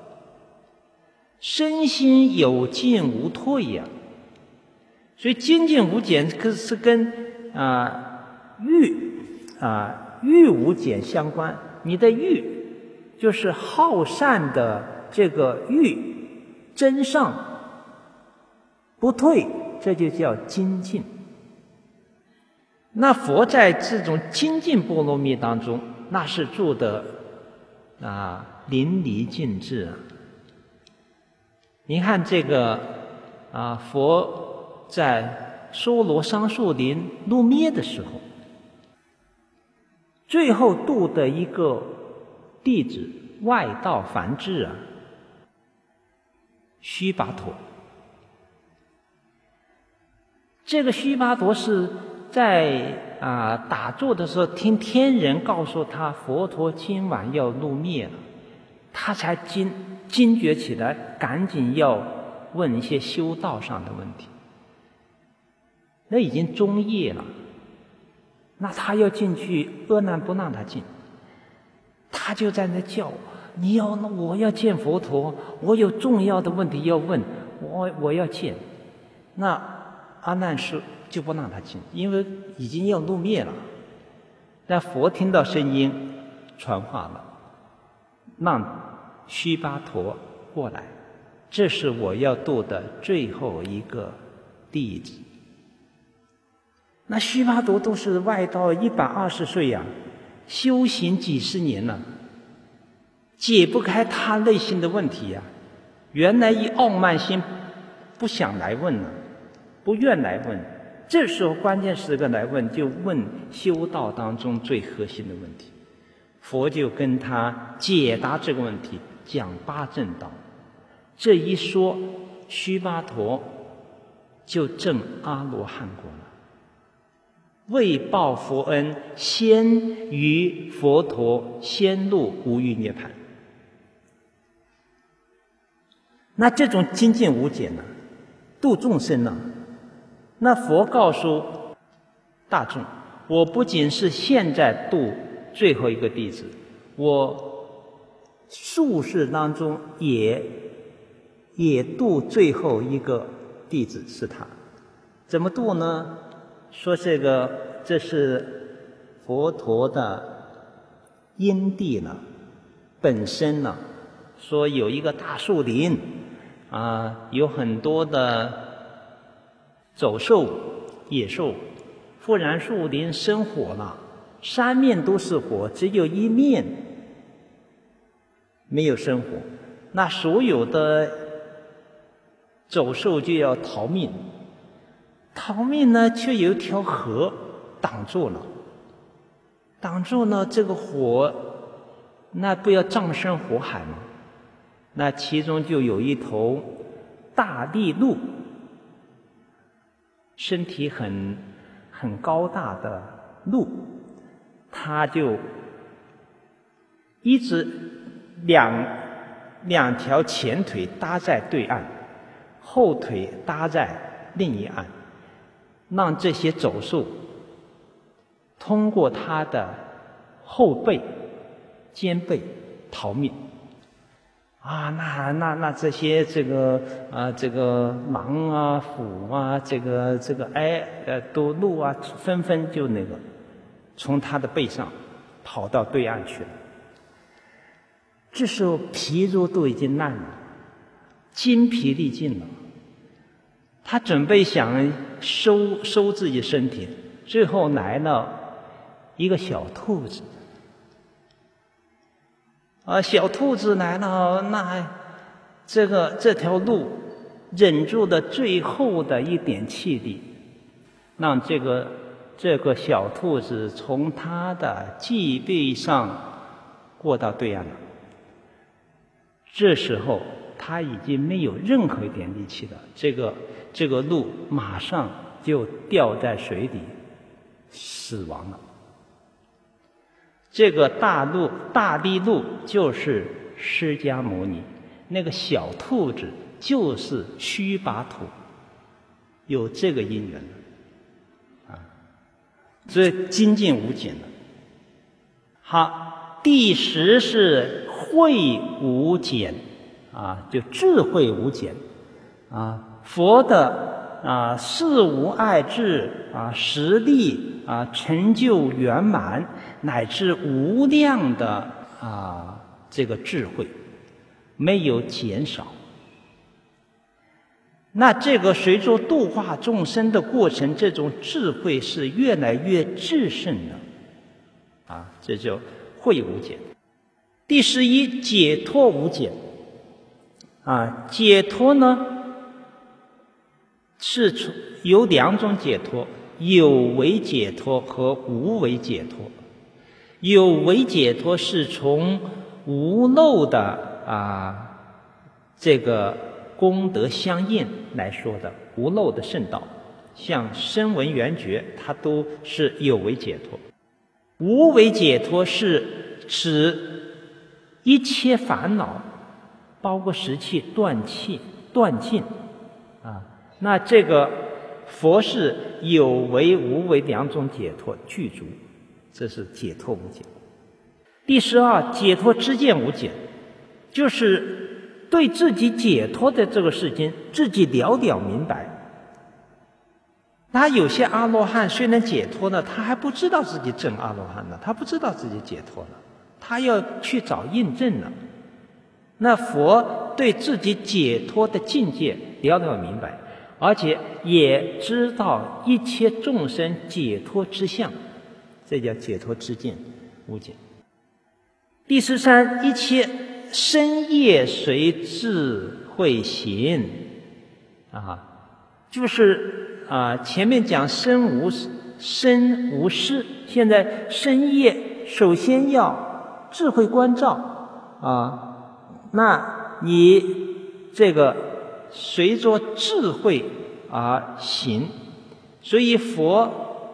身心有进无退呀、啊，所以精进无减是跟啊欲啊欲无减相关。你的欲就是好善的这个欲增上不退，这就叫精进。那佛在这种精进波罗蜜当中，那是做的啊淋漓尽致啊。你看这个啊，佛在娑罗桑树林入灭的时候，最后度的一个弟子外道梵志啊，须跋陀。这个须跋陀是在啊打坐的时候，听天人告诉他佛陀今晚要入灭了，他才惊惊觉起来，赶紧要问一些修道上的问题。那已经中夜了，那他要进去，阿难不让他进，他就在那叫：你要我要见佛陀，我有重要的问题要问，我我要见。那阿难是就不让他进，因为已经要入灭了。但佛听到声音传话了，让须跋陀过来，这是我要度的最后一个弟子。那须跋陀都是外道一百二十岁呀、啊，修行几十年了，解不开他内心的问题呀、啊。原来以傲慢心不想来问了，不愿来问，这时候关键时刻来问，就问修道当中最核心的问题。佛就跟他解答这个问题，讲八正道。这一说，须跋陀就证阿罗汉果了。 为报佛恩，先于佛陀先入无余涅槃。那这种精进无减呢，度众生呢？那佛告诉大众，我不仅是现在度最后一个弟子，我宿世当中也也度最后一个弟子是他。怎么度呢？说这个这是佛陀的因地呢，本身呢，说有一个大树林啊，有很多的走兽、野兽，忽然树林生火了，三面都是火，只有一面没有生火，那所有的走兽就要逃命。逃命呢，却有一条河挡住了，挡住了这个火，那不要葬身火海吗？那其中就有一头大力鹿，身体很很高大的鹿，它就一直两两条前腿搭在对岸，后腿搭在另一岸，让这些走兽通过它的后背、肩背逃命。啊，那那那这些这个啊，这个狼啊、虎啊，这个这个哎呃，都鹿啊，纷纷就那个从它的背上跑到对岸去了。这时候皮肉都已经烂了，筋疲力尽了。他准备想收收自己身体，最后来了一个小兔子。啊，小兔子来了，那这个这条路忍住了最后的一点气力，让这个这个小兔子从它的脊背上过到对岸了。这时候它已经没有任何一点力气了，这个这个鹿马上就掉在水里死亡了。这个大鹿大力鹿就是释迦牟尼，那个小兔子就是须跋土，有这个因缘啊，所以精进无减的。好，第十是慧无减啊，就智慧无减啊，佛的啊事无碍智啊，实力啊，成就圆满，乃至无量的啊这个智慧，没有减少。那这个随着度化众生的过程，这种智慧是越来越至胜的啊，这就慧无减。第十一，解脱无减啊，解脱呢是有两种解脱，有为解脱和无为解脱。有为解脱是从无漏的啊这个功德相应来说的，无漏的圣道，像声闻缘觉，它都是有为解脱。无为解脱是使一切烦恼，包括习气断气断尽啊。那这个佛是有为无为两种解脱具足，这是解脱无减。第十二，解脱知见无减，就是对自己解脱的这个事情自己了了明白。那有些阿罗汉虽然解脱了，他还不知道自己证阿罗汉了，他不知道自己解脱了，他要去找印证了。那佛对自己解脱的境界了了明白，而且也知道一切众生解脱之相，这叫解脱知见无减。第十三，一切身业随智慧行啊，就是啊，前面讲身无身无失，现在身业首先要智慧关照啊，那你这个随着智慧而行，所以佛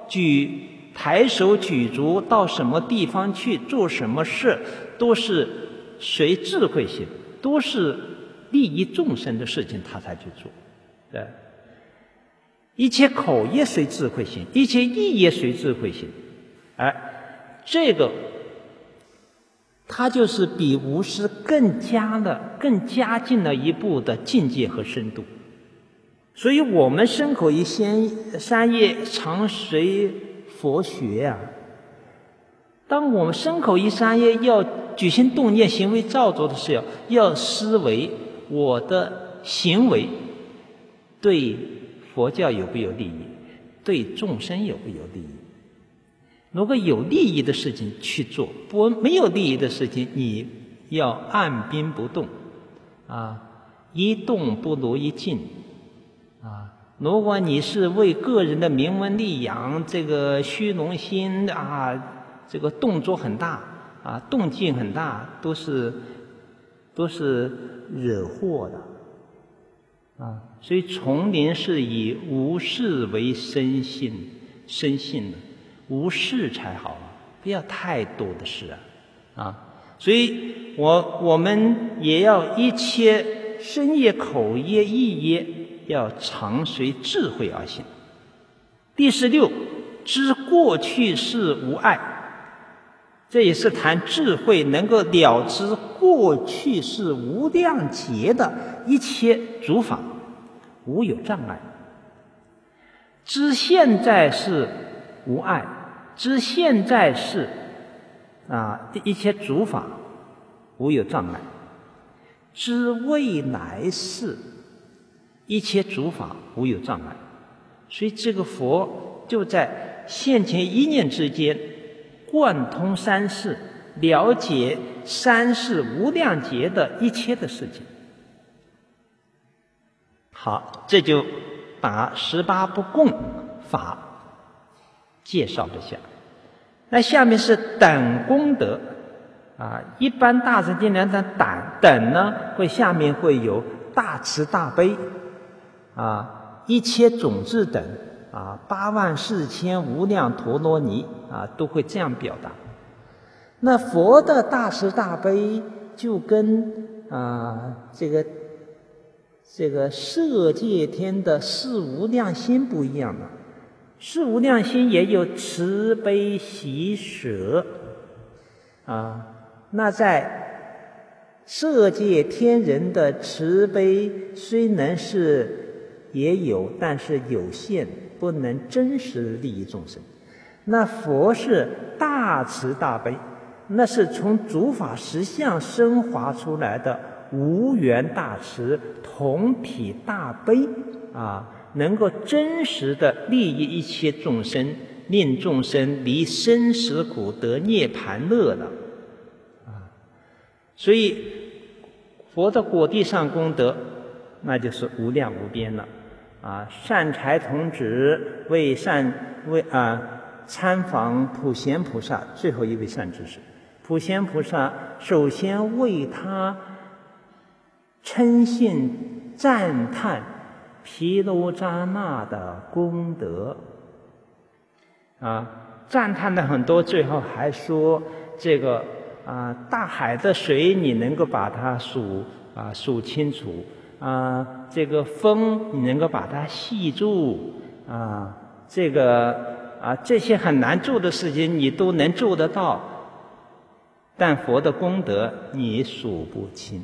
举抬手举足到什么地方去做什么事，都是随智慧行，都是利益众生的事情他才去做。对，一切口业随智慧行，一切意业随智慧行。哎，这个它就是比无师更加了、更加进了一步的境界和深度。所以我们身口意三业常随佛学啊。当我们身口意三业要举心动念行为造作的时候，要思维我的行为对佛教有没有利益，对众生有没有利益。如果有利益的事情去做，不没有利益的事情你要按兵不动啊，一动不如一静啊。如果你是为个人的名闻利养，这个虚荣心啊，这个动作很大啊，动静很大，都是都是惹祸的啊。所以丛林是以无事为生信，生信的，无事才好，不要太多的事啊啊！所以我我们也要一切身业、口业、意业，要常随智慧而行。第十六，知过去世无碍，这也是谈智慧能够了知过去世无量劫的一切诸法，无有障碍。知现在是无碍，知现在是啊一切诸法无有障碍，知未来世一切诸法无有障碍。所以这个佛就在现前一念之间贯通三世，了解三世无量劫的一切的事情。好，这就把十八不共法介绍了下。那下面是等功德啊，一般大乘经典的等等呢，会下面会有大慈大悲啊，一切种智等啊，八万四千无量陀罗尼啊，都会这样表达。那佛的大慈大悲就跟啊这个这个色界天的四无量心不一样了。四无量心也有慈悲喜舍啊，那在色界天人的慈悲虽能是也有，但是有限，不能真实利益众生。那佛是大慈大悲，那是从诸法实相升华出来的无缘大慈，同体大悲啊，能够真实的利益一切众生，令众生离生死苦得涅盘乐了啊。所以佛的果地上功德那就是无量无边了啊。善财童子为善为啊参访普贤菩萨，最后一位善知识。普贤菩萨首先为他称信赞叹毗卢遮那的功德啊，赞叹了很多，最后还说这个啊，大海的水你能够把它数啊数清楚啊，这个风你能够把它系住啊，这个啊这些很难做的事情你都能做得到，但佛的功德你数不清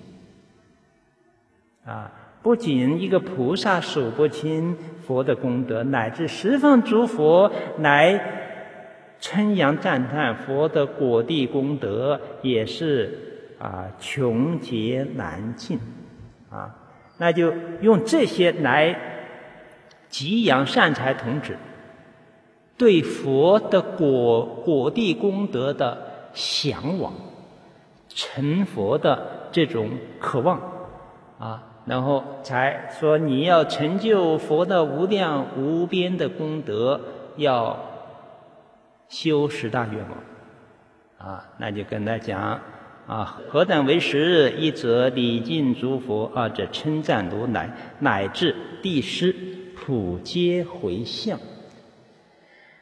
啊。不仅一个菩萨数不清佛的功德，乃至十方诸佛来称扬赞叹佛的果地功德，也是啊穷劫难尽啊。那就用这些来给养善财童子对佛的果果地功德的向往，成佛的这种渴望啊。然后才说你要成就佛的无量无边的功德，要修十大愿望啊。那就跟他讲啊，何等为十？一则礼敬诸佛，二者称赞如来，乃至第十普皆回向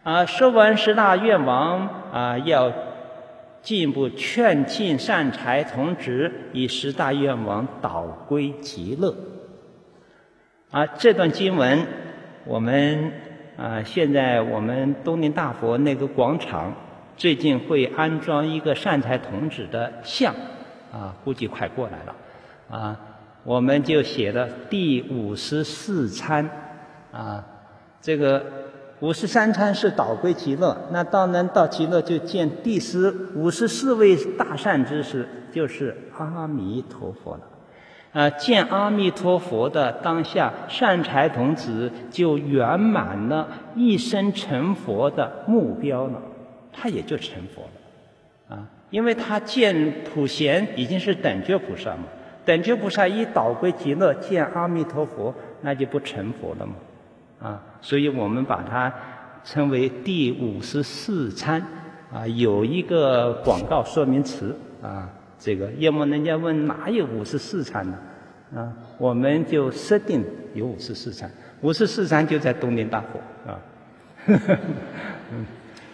啊，说完十大愿望啊，要进一步劝进善财童子以十大愿望导归极乐。啊，这段经文我们啊，现在我们东林大佛那个广场最近会安装一个善财童子的像，啊，估计快过来了，啊，我们就写了第五十四参，啊，这个五十三参是导归极乐，那当然到极乐就见第十五十四位大善知识，就是阿弥陀佛了。啊，见阿弥陀佛的当下，善财童子就圆满了一生成佛的目标了，他也就成佛了。啊，因为他见普贤已经是等觉菩萨嘛，等觉菩萨一导归极乐见阿弥陀佛，那就不成佛了嘛。啊，所以我们把它称为第五十四参，啊，有一个广告说明词啊，这个要么人家问哪有五十四参呢？啊，我们就设定有五十四参，五十四参就在东林大佛啊。嗯，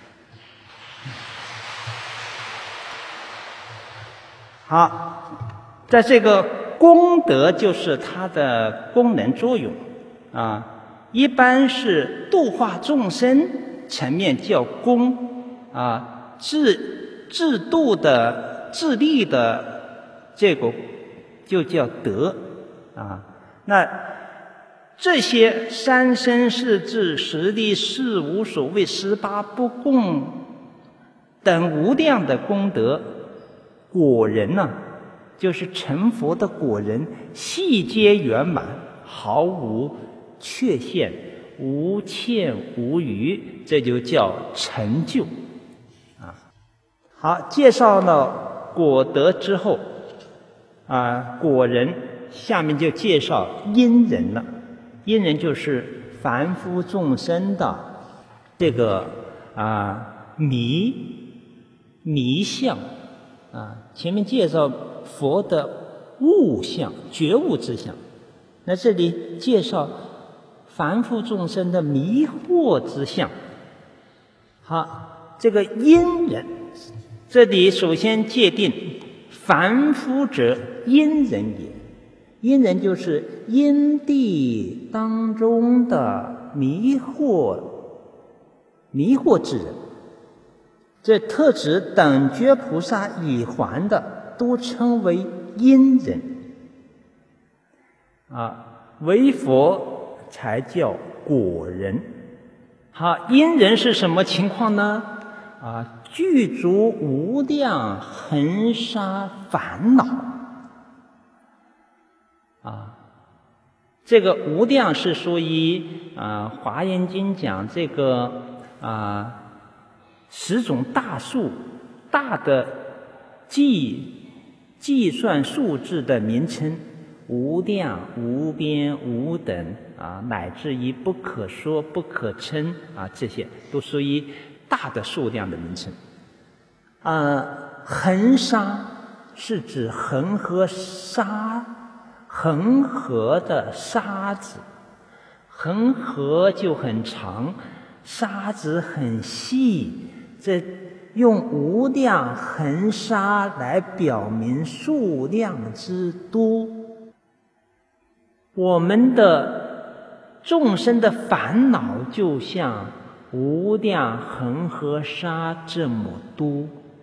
好，在这个功德就是它的功能作用啊。一般是度化众生层面叫功啊，自自度的自利的这个就叫德啊。那这些三身四智十力四无所谓十八不共等无量的功德果人呢、啊，就是成佛的果人，悉皆圆满，毫无缺陷，无欠无余，这就叫成就啊。好，介绍了果德之后啊，果人下面就介绍因人了。因人就是凡夫众生的这个啊迷迷相啊，前面介绍佛的悟相觉悟之相，那这里介绍凡夫众生的迷惑之相。好，这个因人，这里首先界定凡夫者因人也，因人就是因地当中的迷惑迷惑之人，这特指等觉菩萨已还的都称为因人啊，唯佛才叫果人。好，因人是什么情况呢？啊，具足无量恒沙烦恼啊，这个无量是属于啊《华严经》讲这个啊十种大数大的计计算数字的名称，无量、无边、无等啊，乃至于不可说、不可称啊，这些都属于大的数量的名称。啊，恒沙是指恒河沙，恒河的沙子，恒河就很长，沙子很细，这用无量恒沙来表明数量之多。我们的众生的烦恼就像无量恒河沙这么多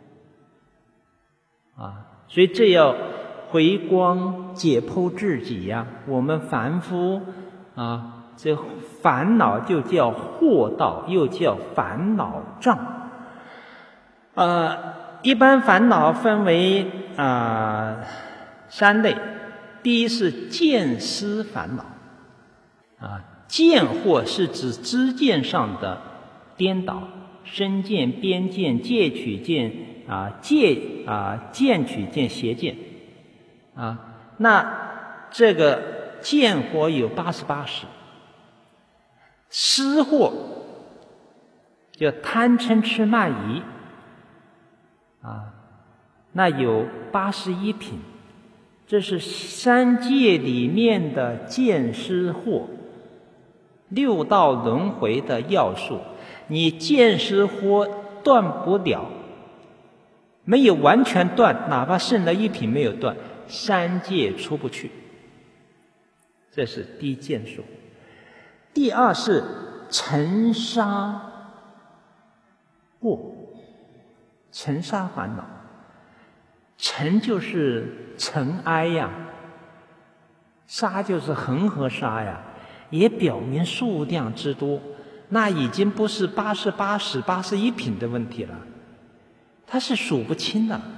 啊，所以这要回光解剖自己呀、啊。我们凡夫啊，这烦恼就叫惑道，又叫烦恼障。呃，一般烦恼分为啊、呃、三类。第一是见思烦恼啊，见惑是指知见上的颠倒，身见、边见、戒取见啊，戒啊见取见、邪见啊。那这个见惑有八十八识，思惑就贪嗔痴慢疑啊，那有八十一品。这是三界里面的见思惑，六道轮回的要素。 你见思惑断不了，没有完全断，哪怕剩了一品没有断，三界出不去。这是第一见思惑。第二是尘沙惑，尘沙烦恼。尘就是尘埃呀，沙就是恒河沙呀，也表明数量之多，那已经不是八十八使八十一品的问题了，它是数不清的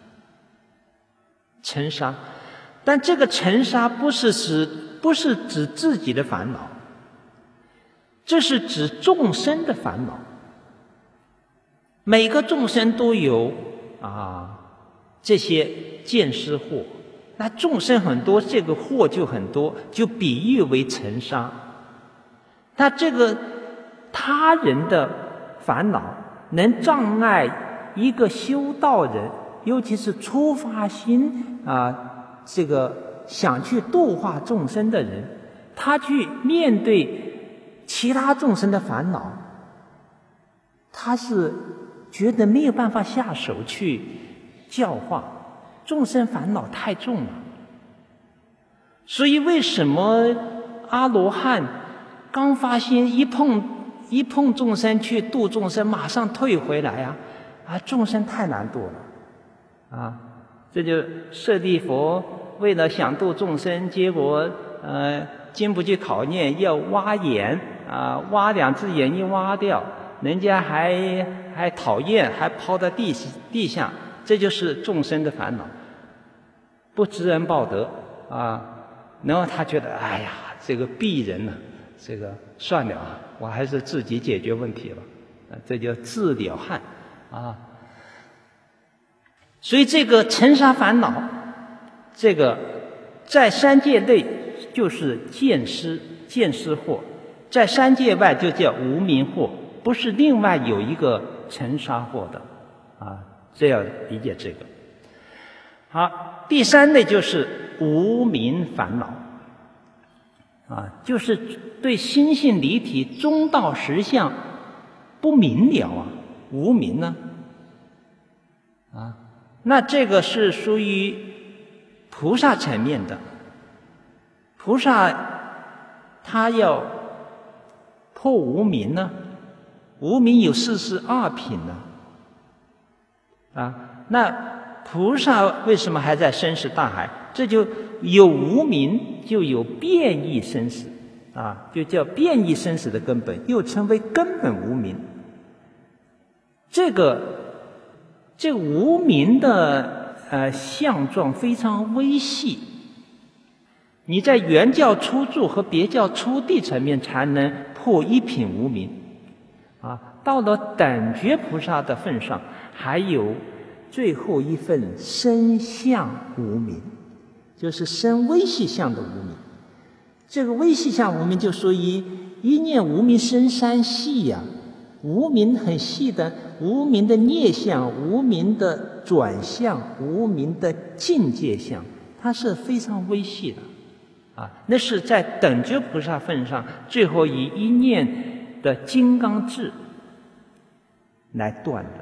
尘沙。但这个尘沙不是指不是指自己的烦恼，这是指众生的烦恼。每个众生都有啊这些见思惑，那众生很多，这个惑就很多，就比喻为尘沙。那这个他人的烦恼能障碍一个修道人，尤其是初发心啊，这个想去度化众生的人，他去面对其他众生的烦恼，他是觉得没有办法下手去教化，众生烦恼太重了。所以为什么阿罗汉刚发心一碰一碰众生去度众生，马上退回来啊？啊，众生太难度了啊！这就舍利佛为了想度众生，结果呃经不起考验，要挖眼啊，挖两只眼一挖掉，人家还还讨厌，还抛在地地下，这就是众生的烦恼，不知恩报德啊。然后他觉得，哎呀，这个鄙人呢、啊，这个算了啊，我还是自己解决问题了，啊，这叫自了汉啊。所以这个尘沙烦恼，这个在三界内就是见思见思惑，在三界外就叫无明惑，不是另外有一个尘沙惑的啊，这要理解这个。好，第三类就是无明烦恼啊，就是对心性离体中道实相不明了啊，无明呢啊，那这个是属于菩萨层面的。菩萨他要破无明呢，无明有四十二品呢啊，那菩萨为什么还在生死大海？这就有无明，就有变异生死啊，就叫变异生死的根本，又称为根本无明。这个这个无明的呃相状非常微细，你在原教初住和别教初地层面才能破一品无明啊，到了等觉菩萨的份上，还有最后一份身相无明，就是身微细相的无明。这个微细相无明就属于一念无明生三细呀、啊，无明很细的，无明的孽相，无明的转向，无明的境界相，它是非常微细的啊，那是在等觉菩萨份上最后以一念的金刚智来断的。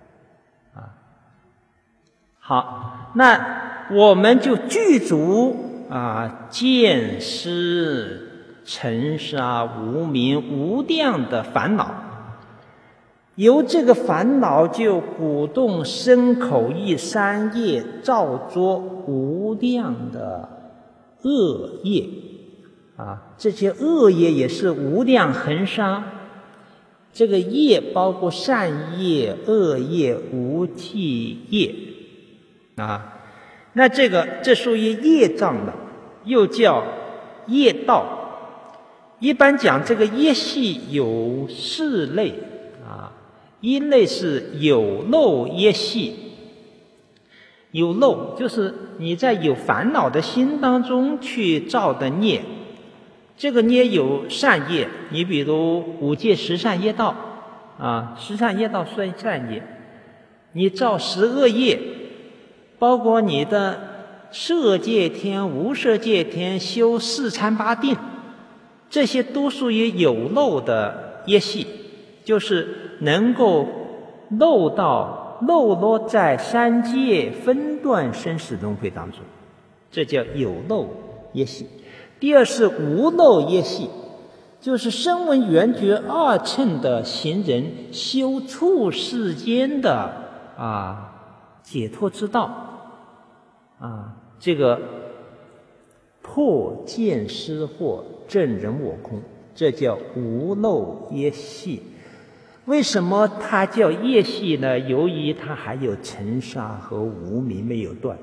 好，那我们就具足啊见思尘沙无明无量的烦恼，由这个烦恼就鼓动身口意三业，造作无量的恶业啊，这些恶业也是无量恒沙。这个业包括善业、恶业、无记业啊，那这个这属于业障的，又叫业道。一般讲这个业系有四类啊，一类是有漏业系。有漏就是你在有烦恼的心当中去造的孽，这个孽有善业，你比如五戒十善业道啊，十善业道算善业。你造十恶业，包括你的色界天、无色界天、修四禅八定，这些都属于有漏的业系， 就是能够漏到漏落在三界分段生死轮回当中，这叫有漏业系。第二是无漏业系，就是声闻缘觉二乘的行人修处世间的啊解脱之道啊，这个破见思惑证人我空，这叫无漏业系。为什么它叫业系呢？由于它还有尘沙和无明没有断，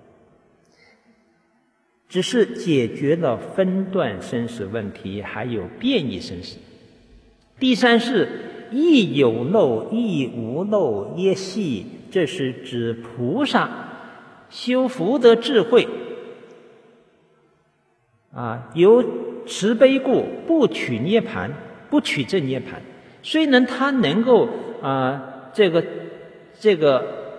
只是解决了分段生死问题，还有变异生死。第三是亦有漏亦无漏业系，这是指菩萨修福德智慧啊，由慈悲故不取涅盘，不取正涅盘。虽然他能够啊，这个这个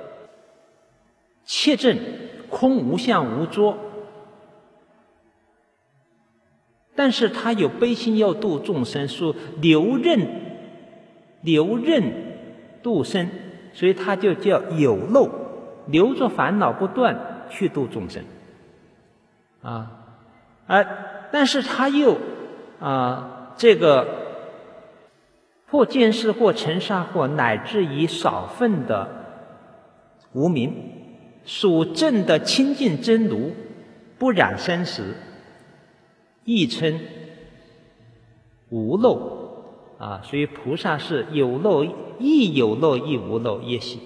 切证空无相无着，但是他有悲心要度众生，说留任留任度生，所以他就叫有漏，留着烦恼不断去度众生啊，而但是他又啊这个破见识或尘沙或乃至于少分的无明，属正的清净真如，不染生死，亦称无漏啊。所以菩萨是有漏，亦有漏亦无漏业系。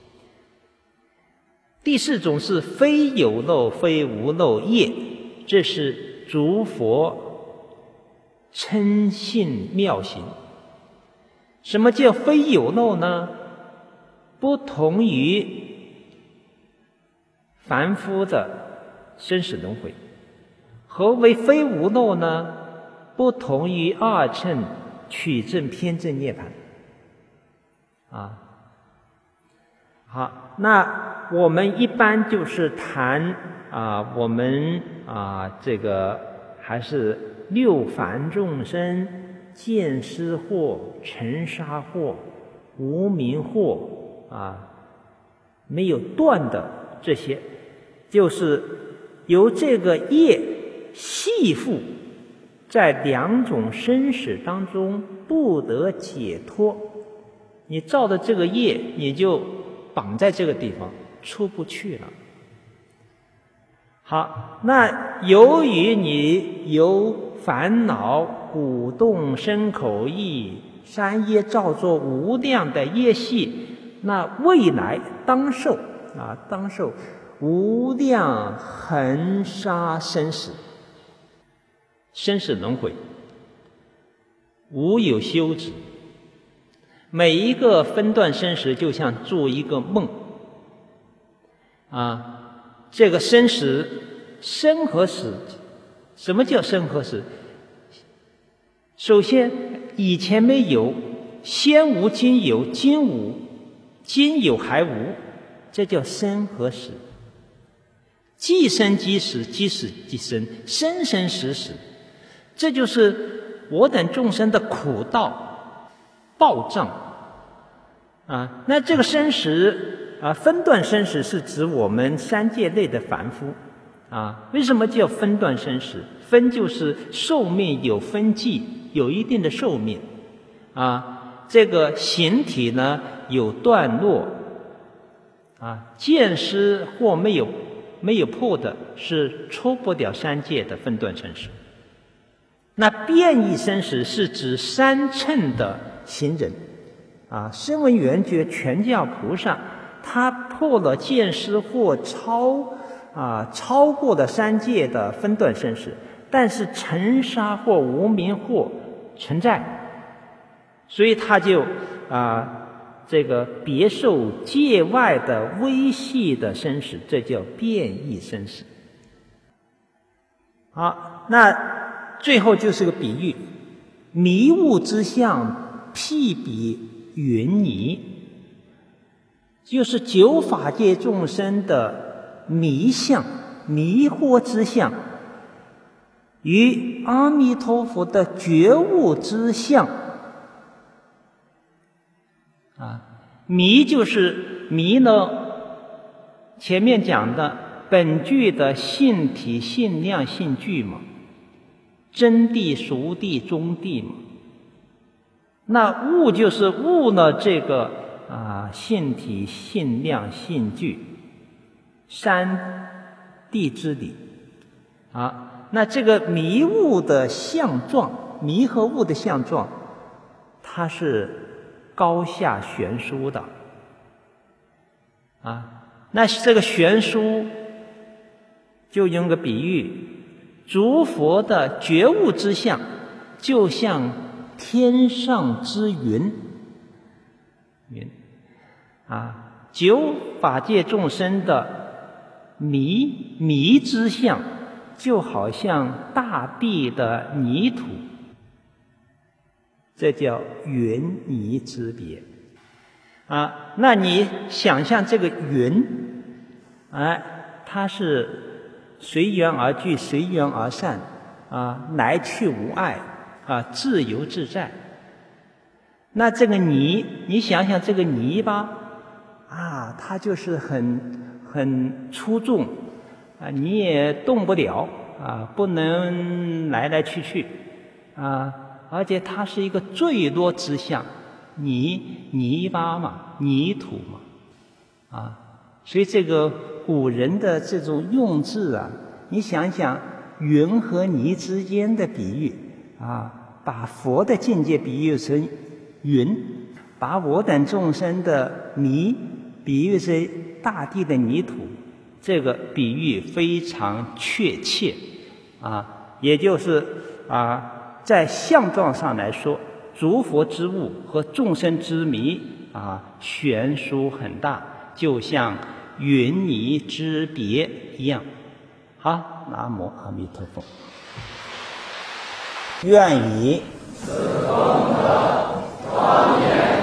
第四种是非有漏非无漏业，这是诸佛称性妙行。什么叫非有漏呢？不同于凡夫的生死轮回。何为非无漏呢？不同于二乘取正偏正涅盘啊。好，那我们一般就是谈啊，我们啊这个还是六凡众生见思惑、尘沙惑、无明惑啊，没有断的这些，就是由这个业系缚在两种生死当中不得解脱，你造的这个业，你就绑在这个地方出不去了。好，那由于你有烦恼鼓动身口意三业造作无量的业系，那未来当受啊，当受无量恒沙生死，生死轮回无有休止。每一个分段生死就像做一个梦啊。这个生死生和死，什么叫生和死？首先以前没有，先无今有，今无，今有还无，这叫生和死。即生即死，即死即生，生生死死，这就是我等众生的苦道报障啊。那这个生死啊，分段生死是指我们三界内的凡夫啊。为什么叫分段生死？分就是寿命有分际，有一定的寿命啊。这个形体呢有段落啊，见思或没有没有破的，是出不了三界的分段生死。那变异生死是指三乘的行人啊，声闻缘觉全教菩萨，他破了见思或超啊超过了三界的分段生死，但是尘沙或无明或存在，所以他就啊这个别受界外的微细的生死，这叫变异生死。好，那最后就是个比喻，迷雾之相，譬比云泥。就是九法界众生的迷相、迷惑之相，与阿弥陀佛的觉悟之相啊，迷就是迷呢，前面讲的本具的性体、性量、性具嘛，真谛、熟谛、中谛嘛。那物就是物呢，这个啊性体、性量、性具，三谛之理啊。那这个迷物的相状，迷和物的相状，它是高下悬殊的啊。那这个悬殊，就用个比喻，诸佛的觉悟之相，就像天上之云，云啊，九法界众生的迷迷之相，就好像大地的泥土，这叫云泥之别啊。那你想象这个云，哎，它是随缘而聚，随缘而散啊，来去无碍啊，自由自在。那这个泥，你想想这个泥巴啊，它就是很很粗重啊，你也动不了啊，不能来来去去啊，而且它是一个坠落之相，泥泥巴嘛，泥土嘛啊，所以这个古人的这种用字啊，你想想云和泥之间的比喻啊，把佛的境界比喻成云，把我等众生的泥比喻成大地的泥土，这个比喻非常确切啊，也就是啊，在相状上来说，诸佛之物和众生之迷啊，悬殊很大，就像云泥之别一样。好，南无阿弥陀佛。愿以此功德庄严